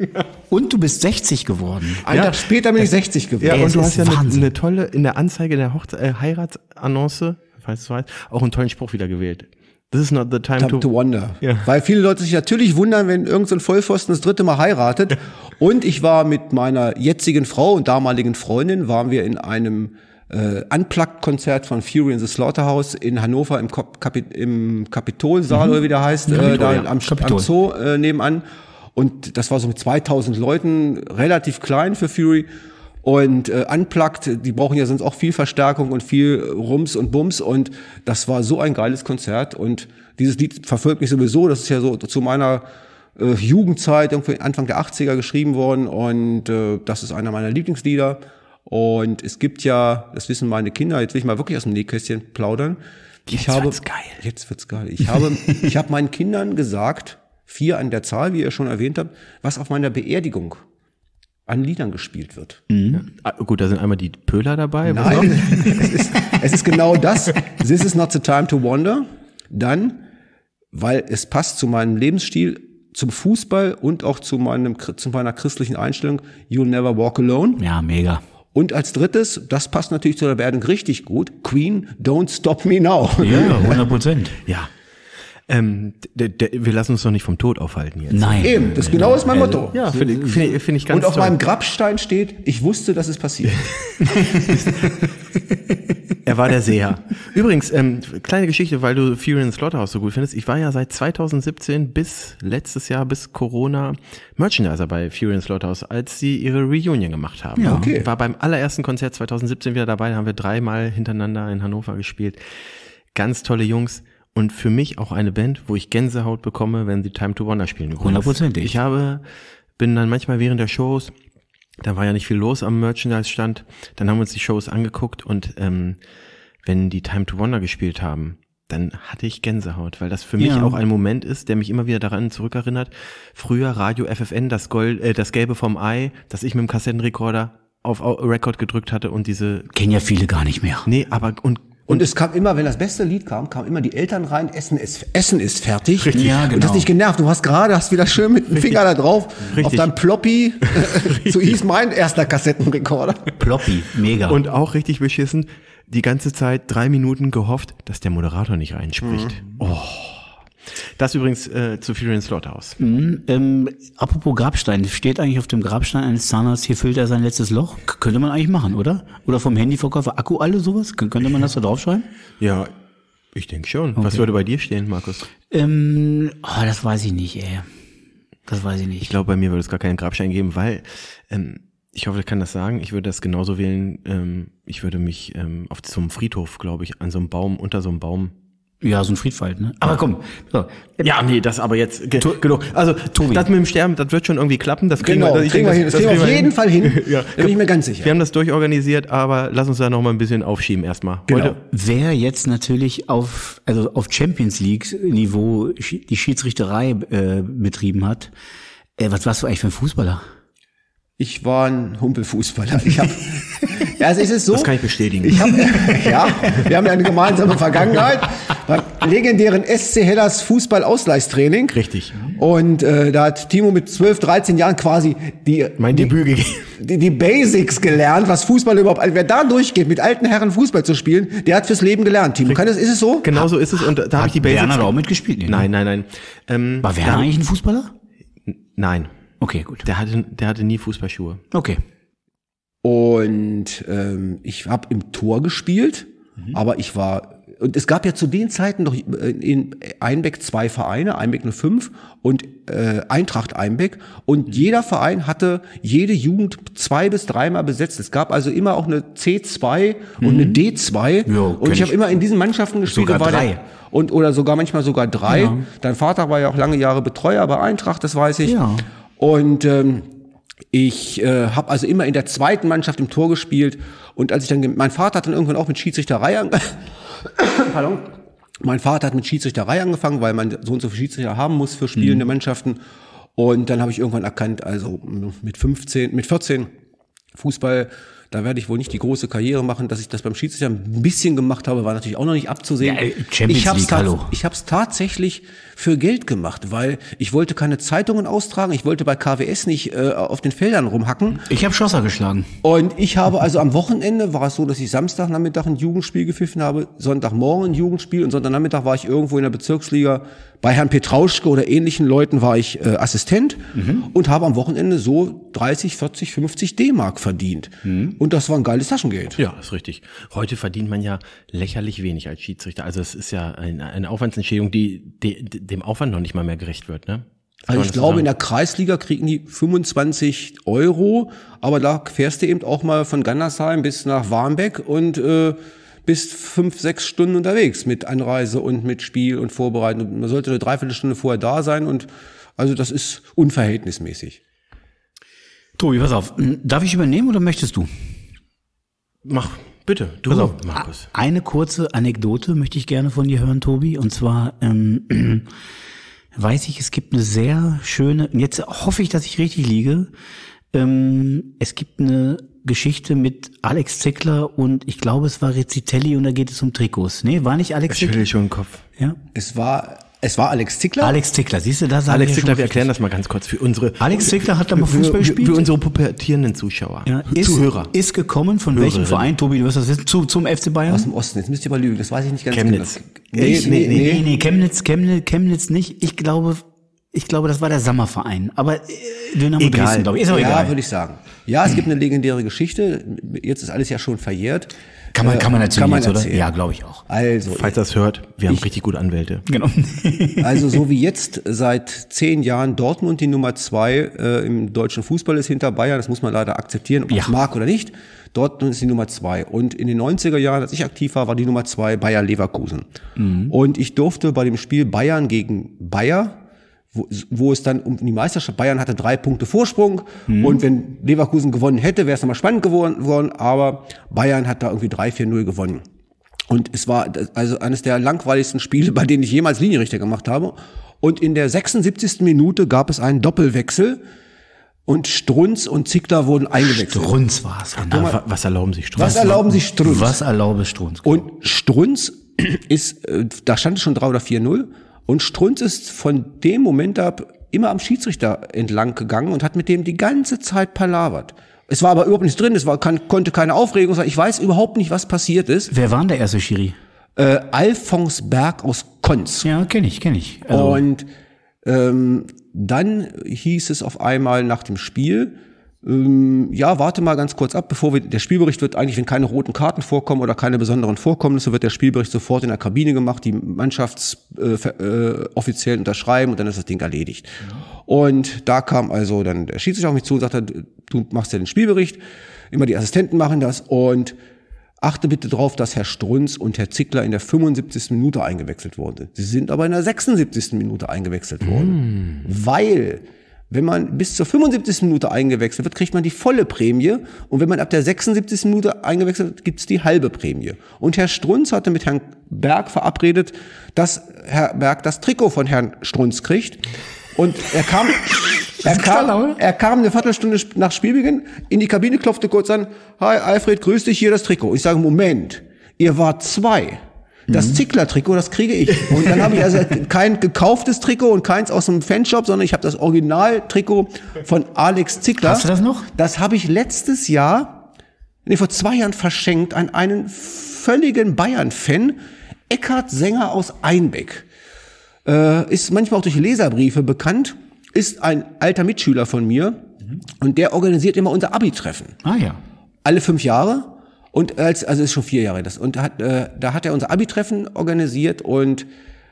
Und du bist 60 geworden. Einen Tag später bin ich 60 geworden. Ja, Es und du ist hast ja Wahnsinn. eine tolle, in der Anzeige der Heiratsannonce, falls du weißt, auch einen tollen Spruch wieder gewählt. This is not the time To wonder. Ja. Weil viele Leute sich natürlich wundern, wenn irgend so ein Vollpfosten das 3. Mal heiratet. Und ich war mit meiner jetzigen Frau und damaligen Freundin, waren wir in einem Unplugged-Konzert von Fury in the Slaughterhouse in Hannover im Kapitolsaal, oder wie der heißt, am Zoo nebenan. Und das war so mit 2000 Leuten, relativ klein für Fury. Und Unplugged, die brauchen ja sonst auch viel Verstärkung und viel Rums und Bums. Und das war so ein geiles Konzert. Und dieses Lied verfolgt mich sowieso. Das ist ja so zu meiner Jugendzeit, irgendwie Anfang der 80er geschrieben worden. Und das ist einer meiner Lieblingslieder. Und es gibt ja, das wissen meine Kinder, jetzt will ich mal wirklich aus dem Nähkästchen plaudern. Jetzt wird's geil. Ich habe meinen Kindern gesagt, 4 an der Zahl, wie ihr schon erwähnt habt, was auf meiner Beerdigung an Liedern gespielt wird. Gut, da sind einmal die Pöhler dabei. Nein, es ist genau das. This is not the time to wonder. Dann, weil es passt zu meinem Lebensstil, zum Fußball und auch zu meiner christlichen Einstellung, You'll Never Walk Alone. Ja, mega. Und als drittes, das passt natürlich zu der Beerdigung richtig gut, Queen, Don't Stop Me Now. Ja, 100%. Ja. Wir lassen uns doch nicht vom Tod aufhalten jetzt. Nein. Eben, das genau ist mein Motto. Ja, finde ich ganz Und auf toll. meinem Grabstein steht, ich wusste, dass es passiert. Er war der Seher. Übrigens, kleine Geschichte, weil du Fury in the Slaughterhouse so gut findest. Ich war ja seit 2017 bis letztes Jahr, bis Corona, Merchandiser bei Fury in the Slaughterhouse, als sie ihre Reunion gemacht haben. Ja. Okay. Ich war beim allerersten Konzert 2017 wieder dabei, da haben wir 3-mal hintereinander in Hannover gespielt. Ganz tolle Jungs. Und für mich auch eine Band, wo ich Gänsehaut bekomme, wenn sie Time to Wonder spielen. 100%. Bin dann manchmal während der Shows, da war ja nicht viel los am Merchandise-Stand, dann haben wir uns die Shows angeguckt und wenn die Time to Wonder gespielt haben, dann hatte ich Gänsehaut, weil das für mich auch ein Moment ist, der mich immer wieder daran zurückerinnert. Früher Radio FFN, das Gelbe vom Ei, das ich mit dem Kassettenrekorder auf Record gedrückt hatte und diese... Kennen ja viele gar nicht mehr. Nee, aber... Und es kam immer, wenn das beste Lied kam, kamen immer die Eltern rein, Essen ist fertig. Richtig. Ja, genau. Und das nicht genervt. Du hast wieder schön mit dem Finger da drauf Richtig. auf deinem Ploppy. So hieß mein erster Kassettenrekorder. Ploppy, mega. Und auch richtig beschissen, die ganze Zeit 3 Minuten gehofft, dass der Moderator nicht reinspricht. Oh. Das übrigens zu Fury in the Slaughterhouse. Apropos Grabstein, steht eigentlich auf dem Grabstein eines Zahnarztes, hier füllt er sein letztes Loch? Könnte man eigentlich machen, oder? Oder vom Handyverkäufer, Akku alle sowas? Könnte man das da draufschreiben? Ja, ich denke schon. Okay. Was würde bei dir stehen, Markus? Das weiß ich nicht, ey. Das weiß ich nicht. Ich glaube, bei mir würde es gar keinen Grabstein geben, weil ich hoffe, ich kann das sagen. Ich würde das genauso wählen. Ich würde mich zum Friedhof, glaube ich, an so einem Baum, unter so einem Baum. Ja, so ein Friedwald, ne? Aber komm. So. Ja, nee, das aber jetzt genug. Also, Tobi, das mit dem Sterben, das wird schon irgendwie klappen. Das kriegen wir hin. Das kriegen wir auf jeden Fall hin. Ja. Da bin ich mir ganz sicher. Wir haben das durchorganisiert, aber lass uns da noch mal ein bisschen aufschieben erstmal. Genau. Wer jetzt natürlich auf Champions League Niveau die Schiedsrichterei betrieben hat, was warst du eigentlich für ein Fußballer? Ich war ein Humpelfußballer. Also es ist so. Das kann ich bestätigen. Wir haben ja eine gemeinsame Vergangenheit beim legendären SC Hellas Fußball-Ausgleichstraining. Richtig. Und da hat Timo mit 12, 13 Jahren quasi mein Debüt gegeben. Die Basics gelernt, was Fußball überhaupt. Also wer da durchgeht, mit alten Herren Fußball zu spielen, der hat fürs Leben gelernt. Timo, ist es so? Genau so ist es. Und da habe ich die Basics. Werner auch mitgespielt? Nein. War Werner eigentlich ein Fußballer? Nein. Okay, gut. Der hatte nie Fußballschuhe. Okay. Und ich habe im Tor gespielt, aber und es gab ja zu den Zeiten noch in Einbeck 2 Vereine, Einbeck 05 und Eintracht Einbeck. Und jeder Verein hatte jede Jugend 2 bis 3 Mal besetzt. Es gab also immer auch eine C2 und eine D2. Ja, und ich habe immer in diesen Mannschaften gespielt. Sogar 3. Oder manchmal sogar 3. Ja. Dein Vater war ja auch lange Jahre Betreuer bei Eintracht, das weiß ich. Ja. Und ich habe also immer in der zweiten Mannschaft im Tor gespielt. Und als ich dann, mein Vater hat dann irgendwann auch mit Schiedsrichterei angefangen, weil man so und so viele Schiedsrichter haben muss für spielende Mannschaften. Und dann habe ich irgendwann erkannt, also mit 14 Fußball Da werde ich wohl nicht die große Karriere machen. Dass ich das beim Schiedsrichter ein bisschen gemacht habe, war natürlich auch noch nicht abzusehen. Ja, Champions League, hallo. Ich habe es tatsächlich für Geld gemacht, weil ich wollte keine Zeitungen austragen. Ich wollte bei KWS nicht auf den Feldern rumhacken. Ich habe Schlosser geschlagen. Und ich habe also am Wochenende, war es so, dass ich Samstagnachmittag ein Jugendspiel gepfiffen habe, Sonntagmorgen ein Jugendspiel und Sonntagnachmittag war ich irgendwo in der Bezirksliga bei Herrn Petrauschke oder ähnlichen Leuten war ich Assistent und habe am Wochenende so 30, 40, 50 D-Mark verdient. Und das war ein geiles Taschengeld. Ja, ist richtig. Heute verdient man ja lächerlich wenig als Schiedsrichter. Also es ist ja eine Aufwandsentschädigung, die dem Aufwand noch nicht mal mehr gerecht wird, ne? Also ich glaube, in der Kreisliga kriegen die 25 €, aber da fährst du eben auch mal von Gandersheim bis nach Warmbeck und bist 5, 6 Stunden unterwegs mit Anreise und mit Spiel und Vorbereitung. Man sollte eine Dreiviertelstunde vorher da sein und also das ist unverhältnismäßig. Tobi, pass auf. Darf ich übernehmen oder möchtest du? Mach, bitte, du, Pass auf, Markus. Eine kurze Anekdote möchte ich gerne von dir hören, Tobi. Und zwar weiß ich, es gibt eine sehr schöne, und jetzt hoffe ich, dass ich richtig liege, es gibt eine Geschichte mit Alex Zickler und ich glaube, es war Rizzitelli und da geht es um Trikots. Nee, war nicht Alex Ich Zickler? schüttel schon den Kopf. Ja. Es war Alex Zickler? Alex Zickler, siehst du, da sagen Alex wir Zickler, schon wir richtig. erklären das mal ganz kurz für unsere Alex Zickler hat da mal Fußball gespielt. Für unsere pubertierenden Zuschauer. Ja, Zuhörer. Ist gekommen von welchem Verein, Tobi, du wirst das wissen, zum FC Bayern? Aus dem Osten, jetzt müsst ihr mal lügen, das weiß ich nicht ganz Chemnitz. genau. Nee, Chemnitz nicht. Ich glaube, das war der Sommerverein. Aber Dynamo Egal. Dresden, glaube ich. Ist auch Ja, egal. würde ich sagen. Ja, es gibt eine legendäre Geschichte. Jetzt ist alles ja schon verjährt. Kann man erzählen, kann man jetzt, oder? erzählen. Ja, glaube ich auch. Also, Falls das hört, wir haben richtig gute Anwälte. Genau. also so wie jetzt seit 10 Jahren Dortmund die Nummer 2 im deutschen Fußball ist hinter Bayern, das muss man leider akzeptieren, ob man es mag oder nicht. Dortmund ist die Nummer 2. Und in den 90er Jahren, als ich aktiv war die Nummer 2 Bayer Leverkusen. Und ich durfte bei dem Spiel Bayern gegen Bayer, wo es dann um die Meisterschaft, Bayern hatte 3 Punkte Vorsprung und wenn Leverkusen gewonnen hätte, wäre es nochmal spannend geworden, aber Bayern hat da irgendwie 3-4-0 gewonnen. Und es war also eines der langweiligsten Spiele, bei denen ich jemals Linienrichter gemacht habe. Und in der 76. Minute gab es einen Doppelwechsel und Strunz und Zickler wurden eingewechselt. Strunz war es. Genau. Was erlauben sich Strunz? Was erlauben sich Strunz? Was erlaube Strunz? Und Strunz ist, da stand es schon 3 oder 4-0. Und Strunz ist von dem Moment ab immer am Schiedsrichter entlang gegangen und hat mit dem die ganze Zeit palavert. Es war aber überhaupt nichts drin, konnte keine Aufregung sein. Ich weiß überhaupt nicht, was passiert ist. Wer war denn der erste Schiri? Alfons Berg aus Konz. Ja, kenn ich. Also, Und dann hieß es auf einmal nach dem Spiel, ja, warte mal ganz kurz ab, der Spielbericht wird eigentlich, wenn keine roten Karten vorkommen oder keine besonderen Vorkommnisse, wird der Spielbericht sofort in der Kabine gemacht, die Mannschaftsoffiziellen unterschreiben und dann ist das Ding erledigt. Und da kam also dann der Schiedsrichter auf mich zu und sagte, du machst ja den Spielbericht, immer die Assistenten machen das und achte bitte darauf, dass Herr Strunz und Herr Zickler in der 75. Minute eingewechselt wurden. Sie sind aber in der 76. Minute eingewechselt worden, weil wenn man bis zur 75. Minute eingewechselt wird, kriegt man die volle Prämie. Und wenn man ab der 76. Minute eingewechselt wird, gibt's die halbe Prämie. Und Herr Strunz hatte mit Herrn Berg verabredet, dass Herr Berg das Trikot von Herrn Strunz kriegt. Und er kam eine Viertelstunde nach Spielbeginn in die Kabine, klopfte kurz an. Hi, Alfred, grüß dich, hier das Trikot. Ich sage, Moment, ihr wart 2. Das Zickler-Trikot, das kriege ich. Und dann habe ich also kein gekauftes Trikot und keins aus dem Fanshop, sondern ich habe das Original-Trikot von Alex Zickler. Hast du das noch? Das habe ich vor 2 Jahren verschenkt an einen völligen Bayern-Fan, Eckhard Sänger aus Einbeck. Ist manchmal auch durch Leserbriefe bekannt, ist ein alter Mitschüler von mir und der organisiert immer unser Abi-Treffen. Ah ja. Alle 5 Jahre. Und also ist schon 4 Jahre das. Und da hat er unser Abi-Treffen organisiert und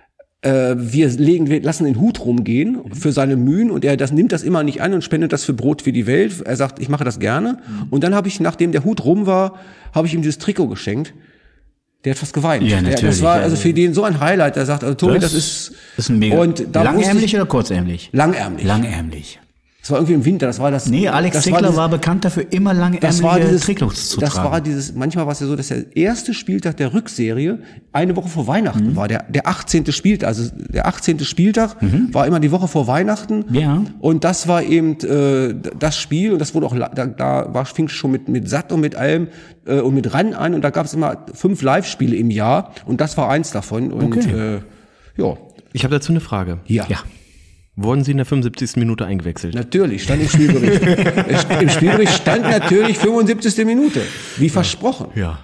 wir lassen den Hut rumgehen für seine Mühen und er nimmt das immer nicht an und spendet das für Brot für die Welt. Er sagt, ich mache das gerne. Und dann habe ich, nachdem der Hut rum war, habe ich ihm dieses Trikot geschenkt. Der hat fast geweint. Ja, natürlich. Das war also für den so ein Highlight. Er sagt, also Tobi, das ist ein mega. Und da langärmlich oder kurzärmlich? Langärmlich. Langärmlich. Das war irgendwie im Winter, das war das. Nee, Alex Zickler war bekannt dafür, immer langärmelige Trikots zu tragen. Das war manchmal war es ja so, dass der erste Spieltag der Rückserie eine Woche vor Weihnachten war, der 18. Spieltag, also der 18. Spieltag war immer die Woche vor Weihnachten. Ja. Und das war eben das Spiel, und das wurde auch, fing schon mit Satt und mit allem und mit Ran an, und da gab es immer 5 Live-Spiele im Jahr, und das war eins davon. Und ja. Ich habe dazu eine Frage. Ja. Wurden Sie in der 75. Minute eingewechselt? Natürlich, stand im Spielbericht. Im Spielbericht stand natürlich 75. Minute, wie versprochen. Ja.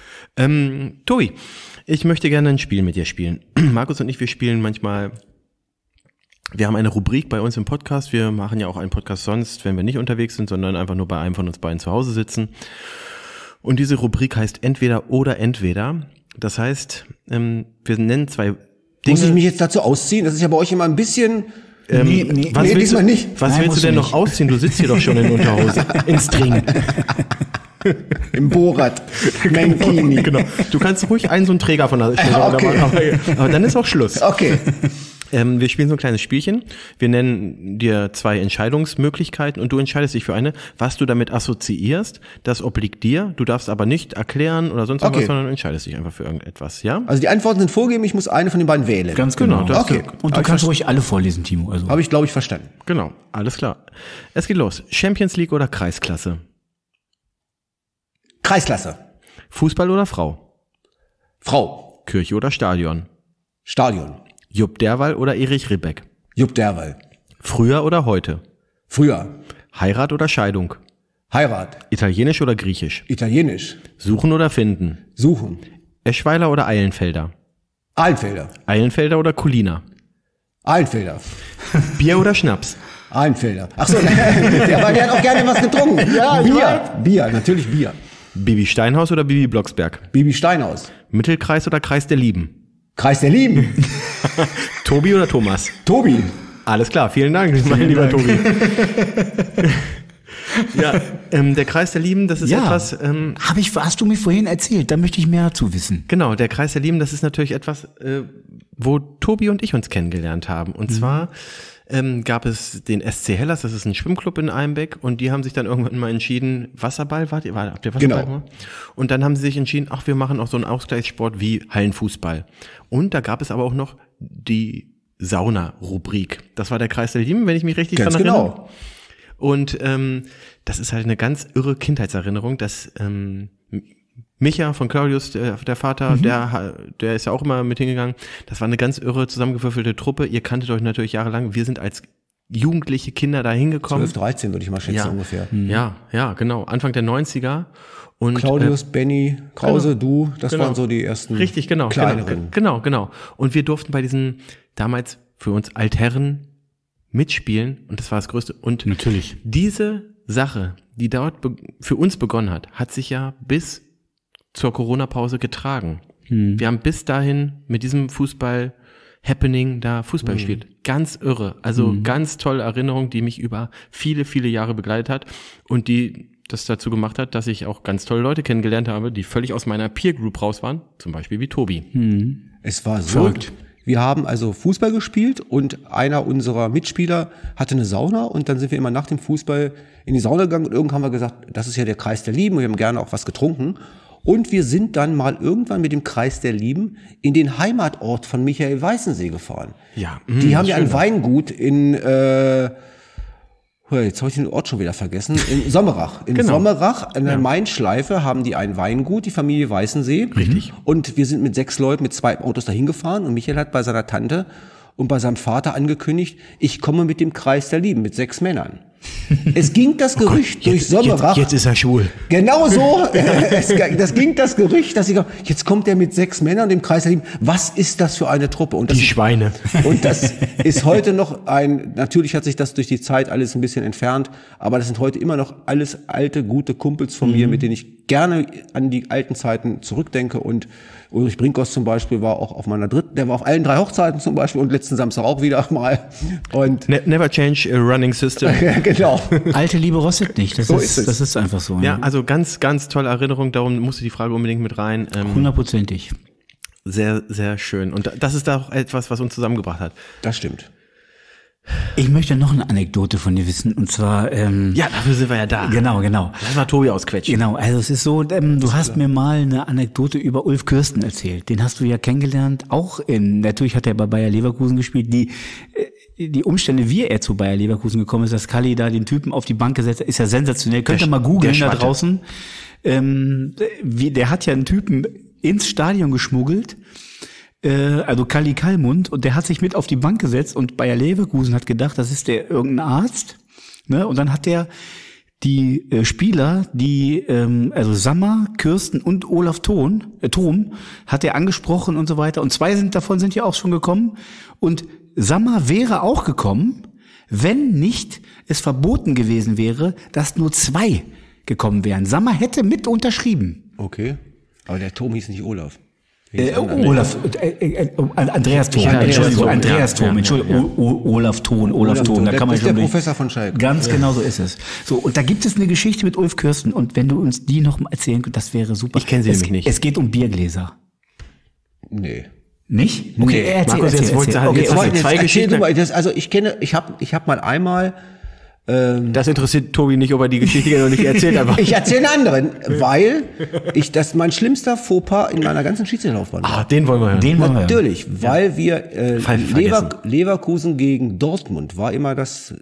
Tobi, ich möchte gerne ein Spiel mit dir spielen. Markus und ich, wir spielen manchmal, wir haben eine Rubrik bei uns im Podcast. Wir machen ja auch einen Podcast sonst, wenn wir nicht unterwegs sind, sondern einfach nur bei einem von uns beiden zu Hause sitzen. Und diese Rubrik heißt Entweder oder Entweder. Das heißt, wir nennen 2 Dinge. Muss ich mich jetzt dazu ausziehen? Das ist ja bei euch immer ein bisschen... diesmal nicht. Was willst du denn noch ausziehen? Du sitzt hier doch schon in Unterhose. In String. Im Borat. Mankini. Genau. Du kannst ruhig einen so einen Träger von der Stelle okay. aber dann ist auch Schluss. Okay. Wir spielen so ein kleines Spielchen. Wir nennen dir 2 Entscheidungsmöglichkeiten und du entscheidest dich für eine. Was du damit assoziierst, das obliegt dir. Du darfst aber nicht erklären oder sonst was, sondern entscheidest dich einfach für irgendetwas, ja? Also die Antworten sind vorgegeben, ich muss eine von den beiden wählen. Ganz genau. Okay. Und du kannst ruhig alle vorlesen, Timo. Also. Habe ich, glaube ich, verstanden. Genau, alles klar. Es geht los. Champions League oder Kreisklasse? Kreisklasse. Fußball oder Frau? Frau. Kirche oder Stadion? Stadion. Jupp Derwall oder Erich Ribbeck? Jupp Derwall. Früher oder heute? Früher. Heirat oder Scheidung? Heirat. Italienisch oder Griechisch? Italienisch. Suchen oder finden? Suchen. Eschweiler oder Eilenfelder? Eilenfelder. Eilenfelder oder Kulina? Eilenfelder. Bier oder Schnaps? Eilenfelder. Ach so, der hat auch gerne was getrunken. Ja, Bier, natürlich Bier. Bibi Steinhaus oder Bibi Blocksberg? Bibi Steinhaus. Mittelkreis oder Kreis der Lieben? Kreis der Lieben. Tobi oder Thomas? Tobi. Alles klar, vielen Dank, mein lieber Tobi. Ja, der Kreis der Lieben, das ist etwas... hast du mir vorhin erzählt, da möchte ich mehr dazu wissen. Genau, der Kreis der Lieben, das ist natürlich etwas, wo Tobi und ich uns kennengelernt haben. Und zwar gab es den SC Hellas, das ist ein Schwimmclub in Einbeck, und die haben sich dann irgendwann mal entschieden, Wasserball, habt ihr Wasserball gemacht? Und dann haben sie sich entschieden, wir machen auch so einen Ausgleichssport wie Hallenfußball. Und da gab es aber auch noch die Sauna-Rubrik. Das war der Kreis der Lieben, wenn ich mich richtig daran erinnere. Genau. Und das ist halt eine ganz irre Kindheitserinnerung, dass Micha von Claudius, der Vater, der ist ja auch immer mit hingegangen. Das war eine ganz irre zusammengewürfelte Truppe. Ihr kanntet euch natürlich jahrelang. Wir sind als jugendliche Kinder da hingekommen. 12, 13 würde ich mal schätzen ungefähr. Ja, genau. Anfang der 90er. Und Claudius, Benny, Krause, du, das waren so die ersten kleineren. Genau. Und wir durften bei diesen damals für uns Altherren mitspielen, und das war das Größte. Und natürlich diese Sache, die dort für uns begonnen hat sich ja bis zur Corona-Pause getragen. Wir haben bis dahin mit diesem Fußball-Happening da Fußball gespielt. Ganz irre. Also ganz tolle Erinnerung, die mich über viele, viele Jahre begleitet hat und die das dazu gemacht hat, dass ich auch ganz tolle Leute kennengelernt habe, die völlig aus meiner Peer-Group raus waren. Zum Beispiel wie Tobi. Es war so. Verrückt. Wir haben also Fußball gespielt und einer unserer Mitspieler hatte eine Sauna, und dann sind wir immer nach dem Fußball in die Sauna gegangen, und irgendwann haben wir gesagt, das ist ja der Kreis der Lieben, und wir haben gerne auch was getrunken. Und wir sind dann mal irgendwann mit dem Kreis der Lieben in den Heimatort von Michael Weißensee gefahren. Ja. Die haben ja ein Weingut in, jetzt habe ich den Ort schon wieder vergessen, in Sommerach. In Sommerach, in der Main-Schleife, haben die ein Weingut, die Familie Weißensee. Richtig. Und wir sind mit 6 Leuten, mit 2 Autos dahin gefahren, und Michael hat bei seiner Tante und bei seinem Vater angekündigt, ich komme mit dem Kreis der Lieben, mit 6 Männern. Es ging das Gerücht durch Sommerach. Jetzt ist er schwul. Genau so. Das ging das Gerücht, dass jetzt kommt er mit 6 Männern im Kreis der Lieben. Was ist das für eine Truppe? Und das die Schweine. Und das ist heute noch natürlich hat sich das durch die Zeit alles ein bisschen entfernt, aber das sind heute immer noch alles alte, gute Kumpels von mir, mit denen ich gerne an die alten Zeiten zurückdenke. Und Ulrich Brinkhaus zum Beispiel war auch auf meiner der war auf allen 3 Hochzeiten zum Beispiel, und letzten Samstag auch wieder mal. Und Never change a running system. Genau. Alte Liebe rostet nicht. Das ist einfach so. Ja, also ganz, ganz tolle Erinnerung. Darum musste die Frage unbedingt mit rein. 100%ig. Sehr, sehr schön. Und das ist auch etwas, was uns zusammengebracht hat. Das stimmt. Ich möchte noch eine Anekdote von dir wissen, und zwar... ja, dafür sind wir ja da. Genau. Lass mal Tobi ausquetschen. Genau, also es ist so, du hast mir mal eine Anekdote über Ulf Kirsten erzählt. Den hast du ja kennengelernt, natürlich hat er bei Bayer Leverkusen gespielt, die Umstände, wie er zu Bayer Leverkusen gekommen ist, dass Kalli da den Typen auf die Bank gesetzt hat, ist ja sensationell. Könnt ihr mal googeln da draußen. Der hat ja einen Typen ins Stadion geschmuggelt, also Kalli Kallmund, und der hat sich mit auf die Bank gesetzt und Bayer Leverkusen hat gedacht, das ist der irgendein Arzt, ne? Und dann hat der die Spieler, also Sammer, Kirsten und Olaf Thom, hat er angesprochen und so weiter. Und 2 davon sind ja auch schon gekommen. Und Sammer wäre auch gekommen, wenn nicht es verboten gewesen wäre, dass nur 2 gekommen wären. Sammer hätte mit unterschrieben. Okay. Aber der Thom hieß nicht Olaf. Andreas Thom, Olaf Thom, da kann man schon. Das ist der Professor von Schalke. Ganz genau so ist es. So, und da gibt es eine Geschichte mit Ulf Kirsten, und wenn du uns die noch mal erzählen könntest, das wäre super. Ich kenne sie nämlich nicht. Es geht um Biergläser. Nee. Nicht? Okay, erzähl. Zwei Geschichten. Ich habe mal einmal. Das interessiert Tobi nicht, ob er die Geschichte noch nicht erzählt. Aber ich erzähle einen anderen, weil das mein schlimmster Fauxpas in meiner ganzen Schiedsrichterlaufbahn war. Den wollen wir hören. Natürlich, weil wir Leverkusen gegen Dortmund war immer das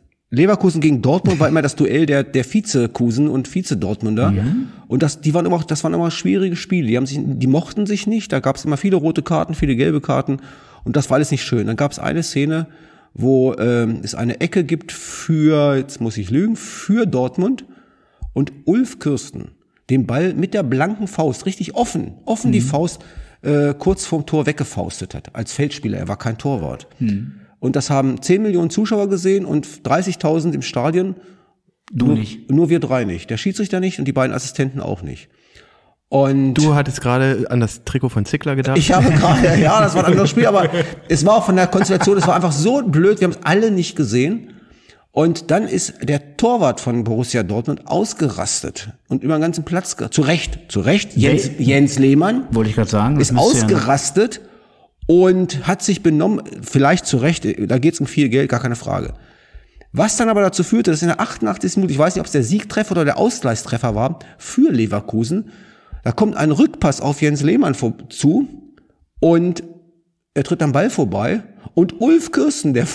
Duell der Vizekusen und Vize-Dortmunder. Und das waren immer schwierige Spiele. Die mochten sich nicht. Da gab es immer viele rote Karten, viele gelbe Karten. Und das war alles nicht schön. Dann gab es eine Szene, wo es eine Ecke gibt für Dortmund, und Ulf Kirsten den Ball mit der blanken Faust, richtig offen die Faust, kurz vorm Tor weggefaustet hat, als Feldspieler. Er war kein Torwart. Und das haben 10 Millionen Zuschauer gesehen und 30.000 im Stadion. Nicht. Nur wir 3 nicht. Der Schiedsrichter nicht und die beiden Assistenten auch nicht. Und du hattest gerade an das Trikot von Zickler gedacht? Ich habe gerade, ja, das war ein anderes Spiel, aber es war auch von der Konstellation, es war einfach so blöd, wir haben es alle nicht gesehen. Und dann ist der Torwart von Borussia Dortmund ausgerastet und über den ganzen Platz, zu Recht, Jens Lehmann, wollte ich gerade sagen, ist ausgerastet und hat sich benommen, vielleicht zu Recht, da geht es um viel Geld, gar keine Frage. Was dann aber dazu führte, dass in der 88. Minute, ich weiß nicht, ob es der Siegtreffer oder der Ausgleichstreffer war, für Leverkusen, da kommt ein Rückpass auf Jens Lehmann zu und er tritt am Ball vorbei und Ulf Kirsten, der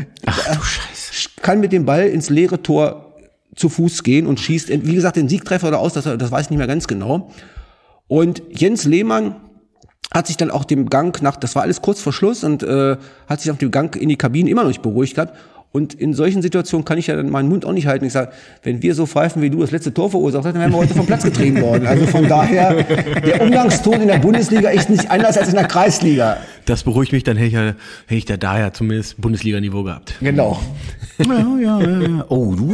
kann mit dem Ball ins leere Tor zu Fuß gehen und schießt, wie gesagt, den Siegtreffer oder das weiß ich nicht mehr ganz genau. Und Jens Lehmann hat sich dann auch dem Gang das war alles kurz vor Schluss, und hat sich auf dem Gang in die Kabine immer noch nicht beruhigt gehabt. Und in solchen Situationen kann ich ja dann meinen Mund auch nicht halten. Ich sage, wenn wir so pfeifen, wie du das letzte Tor verursacht hast, dann wären wir heute vom Platz getrieben worden. Also von daher, der Umgangston in der Bundesliga ist nicht anders als in der Kreisliga. Das beruhigt mich, dann hätte ich da ja zumindest Bundesliga-Niveau gehabt. Genau. Ja. Oh, du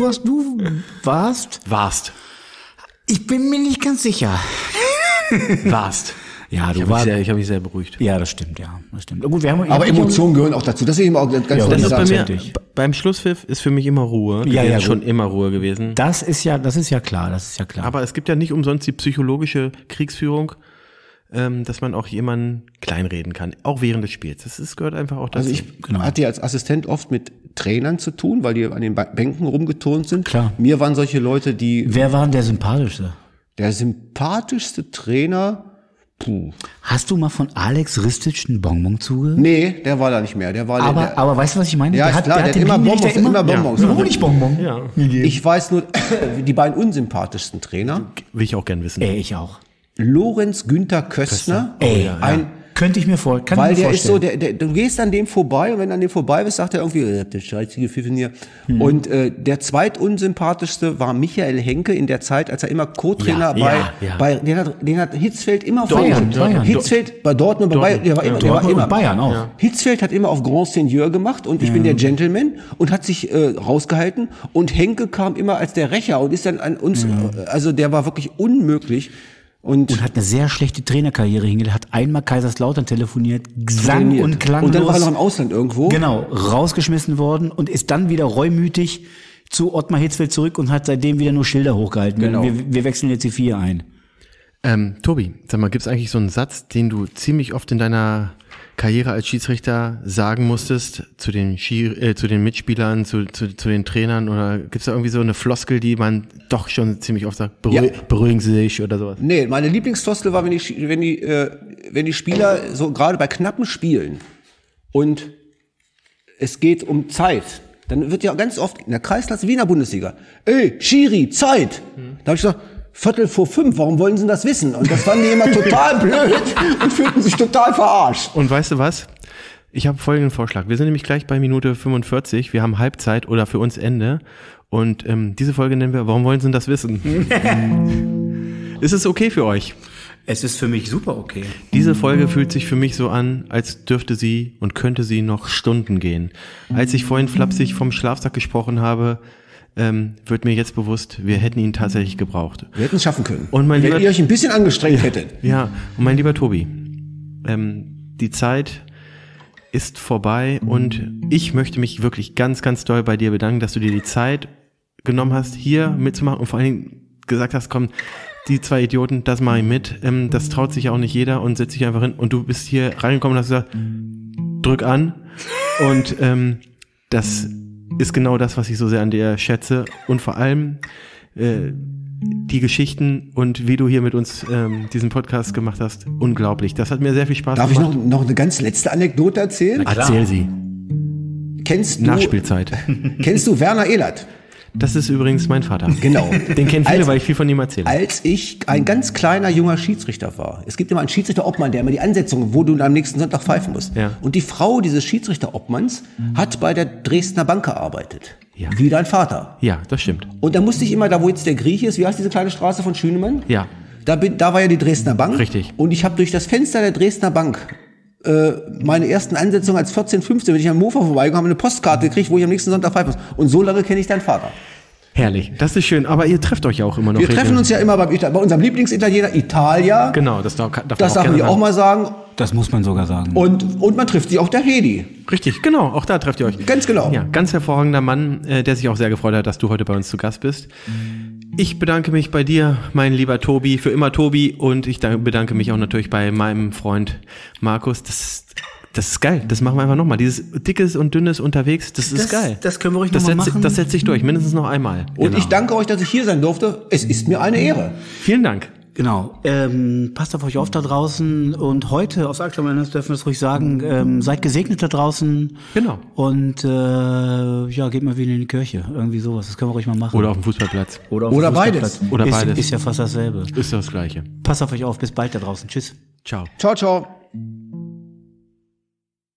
warst? Warst. Ich bin mir nicht ganz sicher. Warst. Ja, ich habe mich sehr beruhigt. Ja, das stimmt, ja. Das stimmt. Gut, aber Emotionen gehören auch dazu. Das ist eben auch ganz das ist bei mir, beim Schlusspfiff ist für mich immer Ruhe. Ja, schon immer Ruhe gewesen. Das ist ja klar. Aber es gibt ja nicht umsonst die psychologische Kriegsführung, dass man auch jemanden kleinreden kann, auch während des Spiels. Das gehört einfach auch dazu. Also ich hatte ja als Assistent oft mit Trainern zu tun, weil die an den Bänken rumgeturnt sind. Klar. Mir waren solche Leute, die... Wer war denn der sympathischste? Der sympathischste Trainer... Hast du mal von Alex Ristic einen Bonbon zugehört? Nee, der war da nicht mehr. Aber weißt du, was ich meine? Ja, der hat immer Bonbons. Immer Bonbons. Ja. Honigbonbon. Ja. Ich weiß nur, die beiden unsympathischsten Trainer. Will ich auch gern wissen. Ich auch. Lorenz Günther Köstner. Könnte ich mir vorstellen. Weil der ist so, du gehst an dem vorbei, und wenn du an dem vorbei bist, sagt er irgendwie, ihr habt den scheißige Pfiffen hier. Und der zweitunsympathischste war Michael Henke in der Zeit, als er immer Co-Trainer den hat Hitzfeld immer Bayern. Hitzfeld bei Dortmund, der war immer Bayern auch. Ja. Hitzfeld hat immer auf Grand Seigneur gemacht und ich bin der Gentleman und hat sich rausgehalten, und Henke kam immer als der Rächer und ist dann an uns, also der war wirklich unmöglich. Und hat eine sehr schlechte Trainerkarriere hingelegt, hat einmal Kaiserslautern telefoniert, sang und klanglos. Und dann war er noch im Ausland irgendwo. Genau, rausgeschmissen worden und ist dann wieder reumütig zu Ottmar Hitzfeld zurück und hat seitdem wieder nur Schilder hochgehalten. Genau. Wir wechseln jetzt die 4 ein. Tobi, sag mal, gibt's eigentlich so einen Satz, den du ziemlich oft in deiner Karriere als Schiedsrichter sagen musstest zu den Mitspielern, zu den Trainern, oder gibt's da irgendwie so eine Floskel, die man doch schon ziemlich oft sagt, beruhigen Sie sich oder sowas? Nee, meine Lieblingsfloskel war, wenn die Spieler so gerade bei knappen Spielen und es geht um Zeit, dann wird ja ganz oft in der Kreisklasse wie in der Bundesliga, ey, Schiri, Zeit! Da habe ich gesagt, 4:45, warum wollen Sie das wissen? Und das fanden die immer total blöd und fühlten sich total verarscht. Und weißt du was? Ich habe folgenden Vorschlag. Wir sind nämlich gleich bei Minute 45. Wir haben Halbzeit oder für uns Ende. Und diese Folge nennen wir, warum wollen Sie das wissen? Ist es okay für euch? Es ist für mich super okay. Diese Folge fühlt sich für mich so an, als dürfte sie und könnte sie noch Stunden gehen. Als ich vorhin flapsig vom Schlafsack gesprochen habe, wird mir jetzt bewusst, wir hätten ihn tatsächlich gebraucht. Wir hätten es schaffen können. Und wenn ihr euch ein bisschen angestrengt hättet. Ja, und mein lieber Tobi, die Zeit ist vorbei und ich möchte mich wirklich ganz, ganz doll bei dir bedanken, dass du dir die Zeit genommen hast, hier mitzumachen und vor allen Dingen gesagt hast, komm, die zwei Idioten, das mache ich mit. Das traut sich auch nicht jeder und setzt sich einfach hin. Und du bist hier reingekommen und hast gesagt, drück an. Und das ist genau das, was ich so sehr an dir schätze. Und vor allem die Geschichten und wie du hier mit uns diesen Podcast gemacht hast, unglaublich. Das hat mir sehr viel Spaß gemacht. Darf ich noch eine ganz letzte Anekdote erzählen? Erzähl sie. Nachspielzeit. Kennst du Werner Ehlert? Das ist übrigens mein Vater. Genau. Den kennen viele, weil ich viel von ihm erzähle. Als ich ein ganz kleiner, junger Schiedsrichter war. Es gibt immer einen Schiedsrichter-Obmann, der immer die Ansetzung, wo du am nächsten Sonntag pfeifen musst. Ja. Und die Frau dieses Schiedsrichter-Obmanns hat bei der Dresdner Bank gearbeitet. Ja. Wie dein Vater. Ja, das stimmt. Und da musste ich immer, da wo jetzt der Grieche ist, wie heißt diese kleine Straße von Schünemann? Ja. Da war ja die Dresdner Bank. Richtig. Und ich habe durch das Fenster der Dresdner Bank meine ersten Ansetzungen als 14, 15, wenn ich am Mofa vorbeigekommen habe, eine Postkarte gekriegt, wo ich am nächsten Sonntag pfeifen muss. Und so lange kenne ich deinen Vater. Herrlich, das ist schön. Aber ihr trefft euch ja auch immer noch. Wir treffen uns ja immer bei unserem Lieblingsitaliener Italia. Genau, das darf man auch mal sagen. Das muss man sogar sagen. Und man trifft sich auch der Hedi. Richtig, genau, auch da trefft ihr euch. Ganz genau. Ja, ganz hervorragender Mann, der sich auch sehr gefreut hat, dass du heute bei uns zu Gast bist. Ich bedanke mich bei dir, mein lieber Tobi, für immer Tobi. Und ich bedanke mich auch natürlich bei meinem Freund Markus. Das ist geil, das machen wir einfach nochmal. Dieses dickes und dünnes unterwegs, das ist geil. Das können wir ruhig nochmal machen. Das setzt sich durch, mindestens noch einmal. Und ich danke euch, dass ich hier sein durfte. Es ist mir eine Ehre. Vielen Dank. Genau. Passt auf euch auf da draußen. Und heute aus Aktuelles dürfen wir es ruhig sagen, seid gesegnet da draußen. Genau. Und geht mal wieder in die Kirche. Irgendwie sowas. Das können wir ruhig mal machen. Oder auf dem Fußballplatz. Oder beides. Oder beides. Ist ja fast dasselbe. Ist das Gleiche. Passt auf euch auf. Bis bald da draußen. Tschüss. Ciao. Ciao, ciao.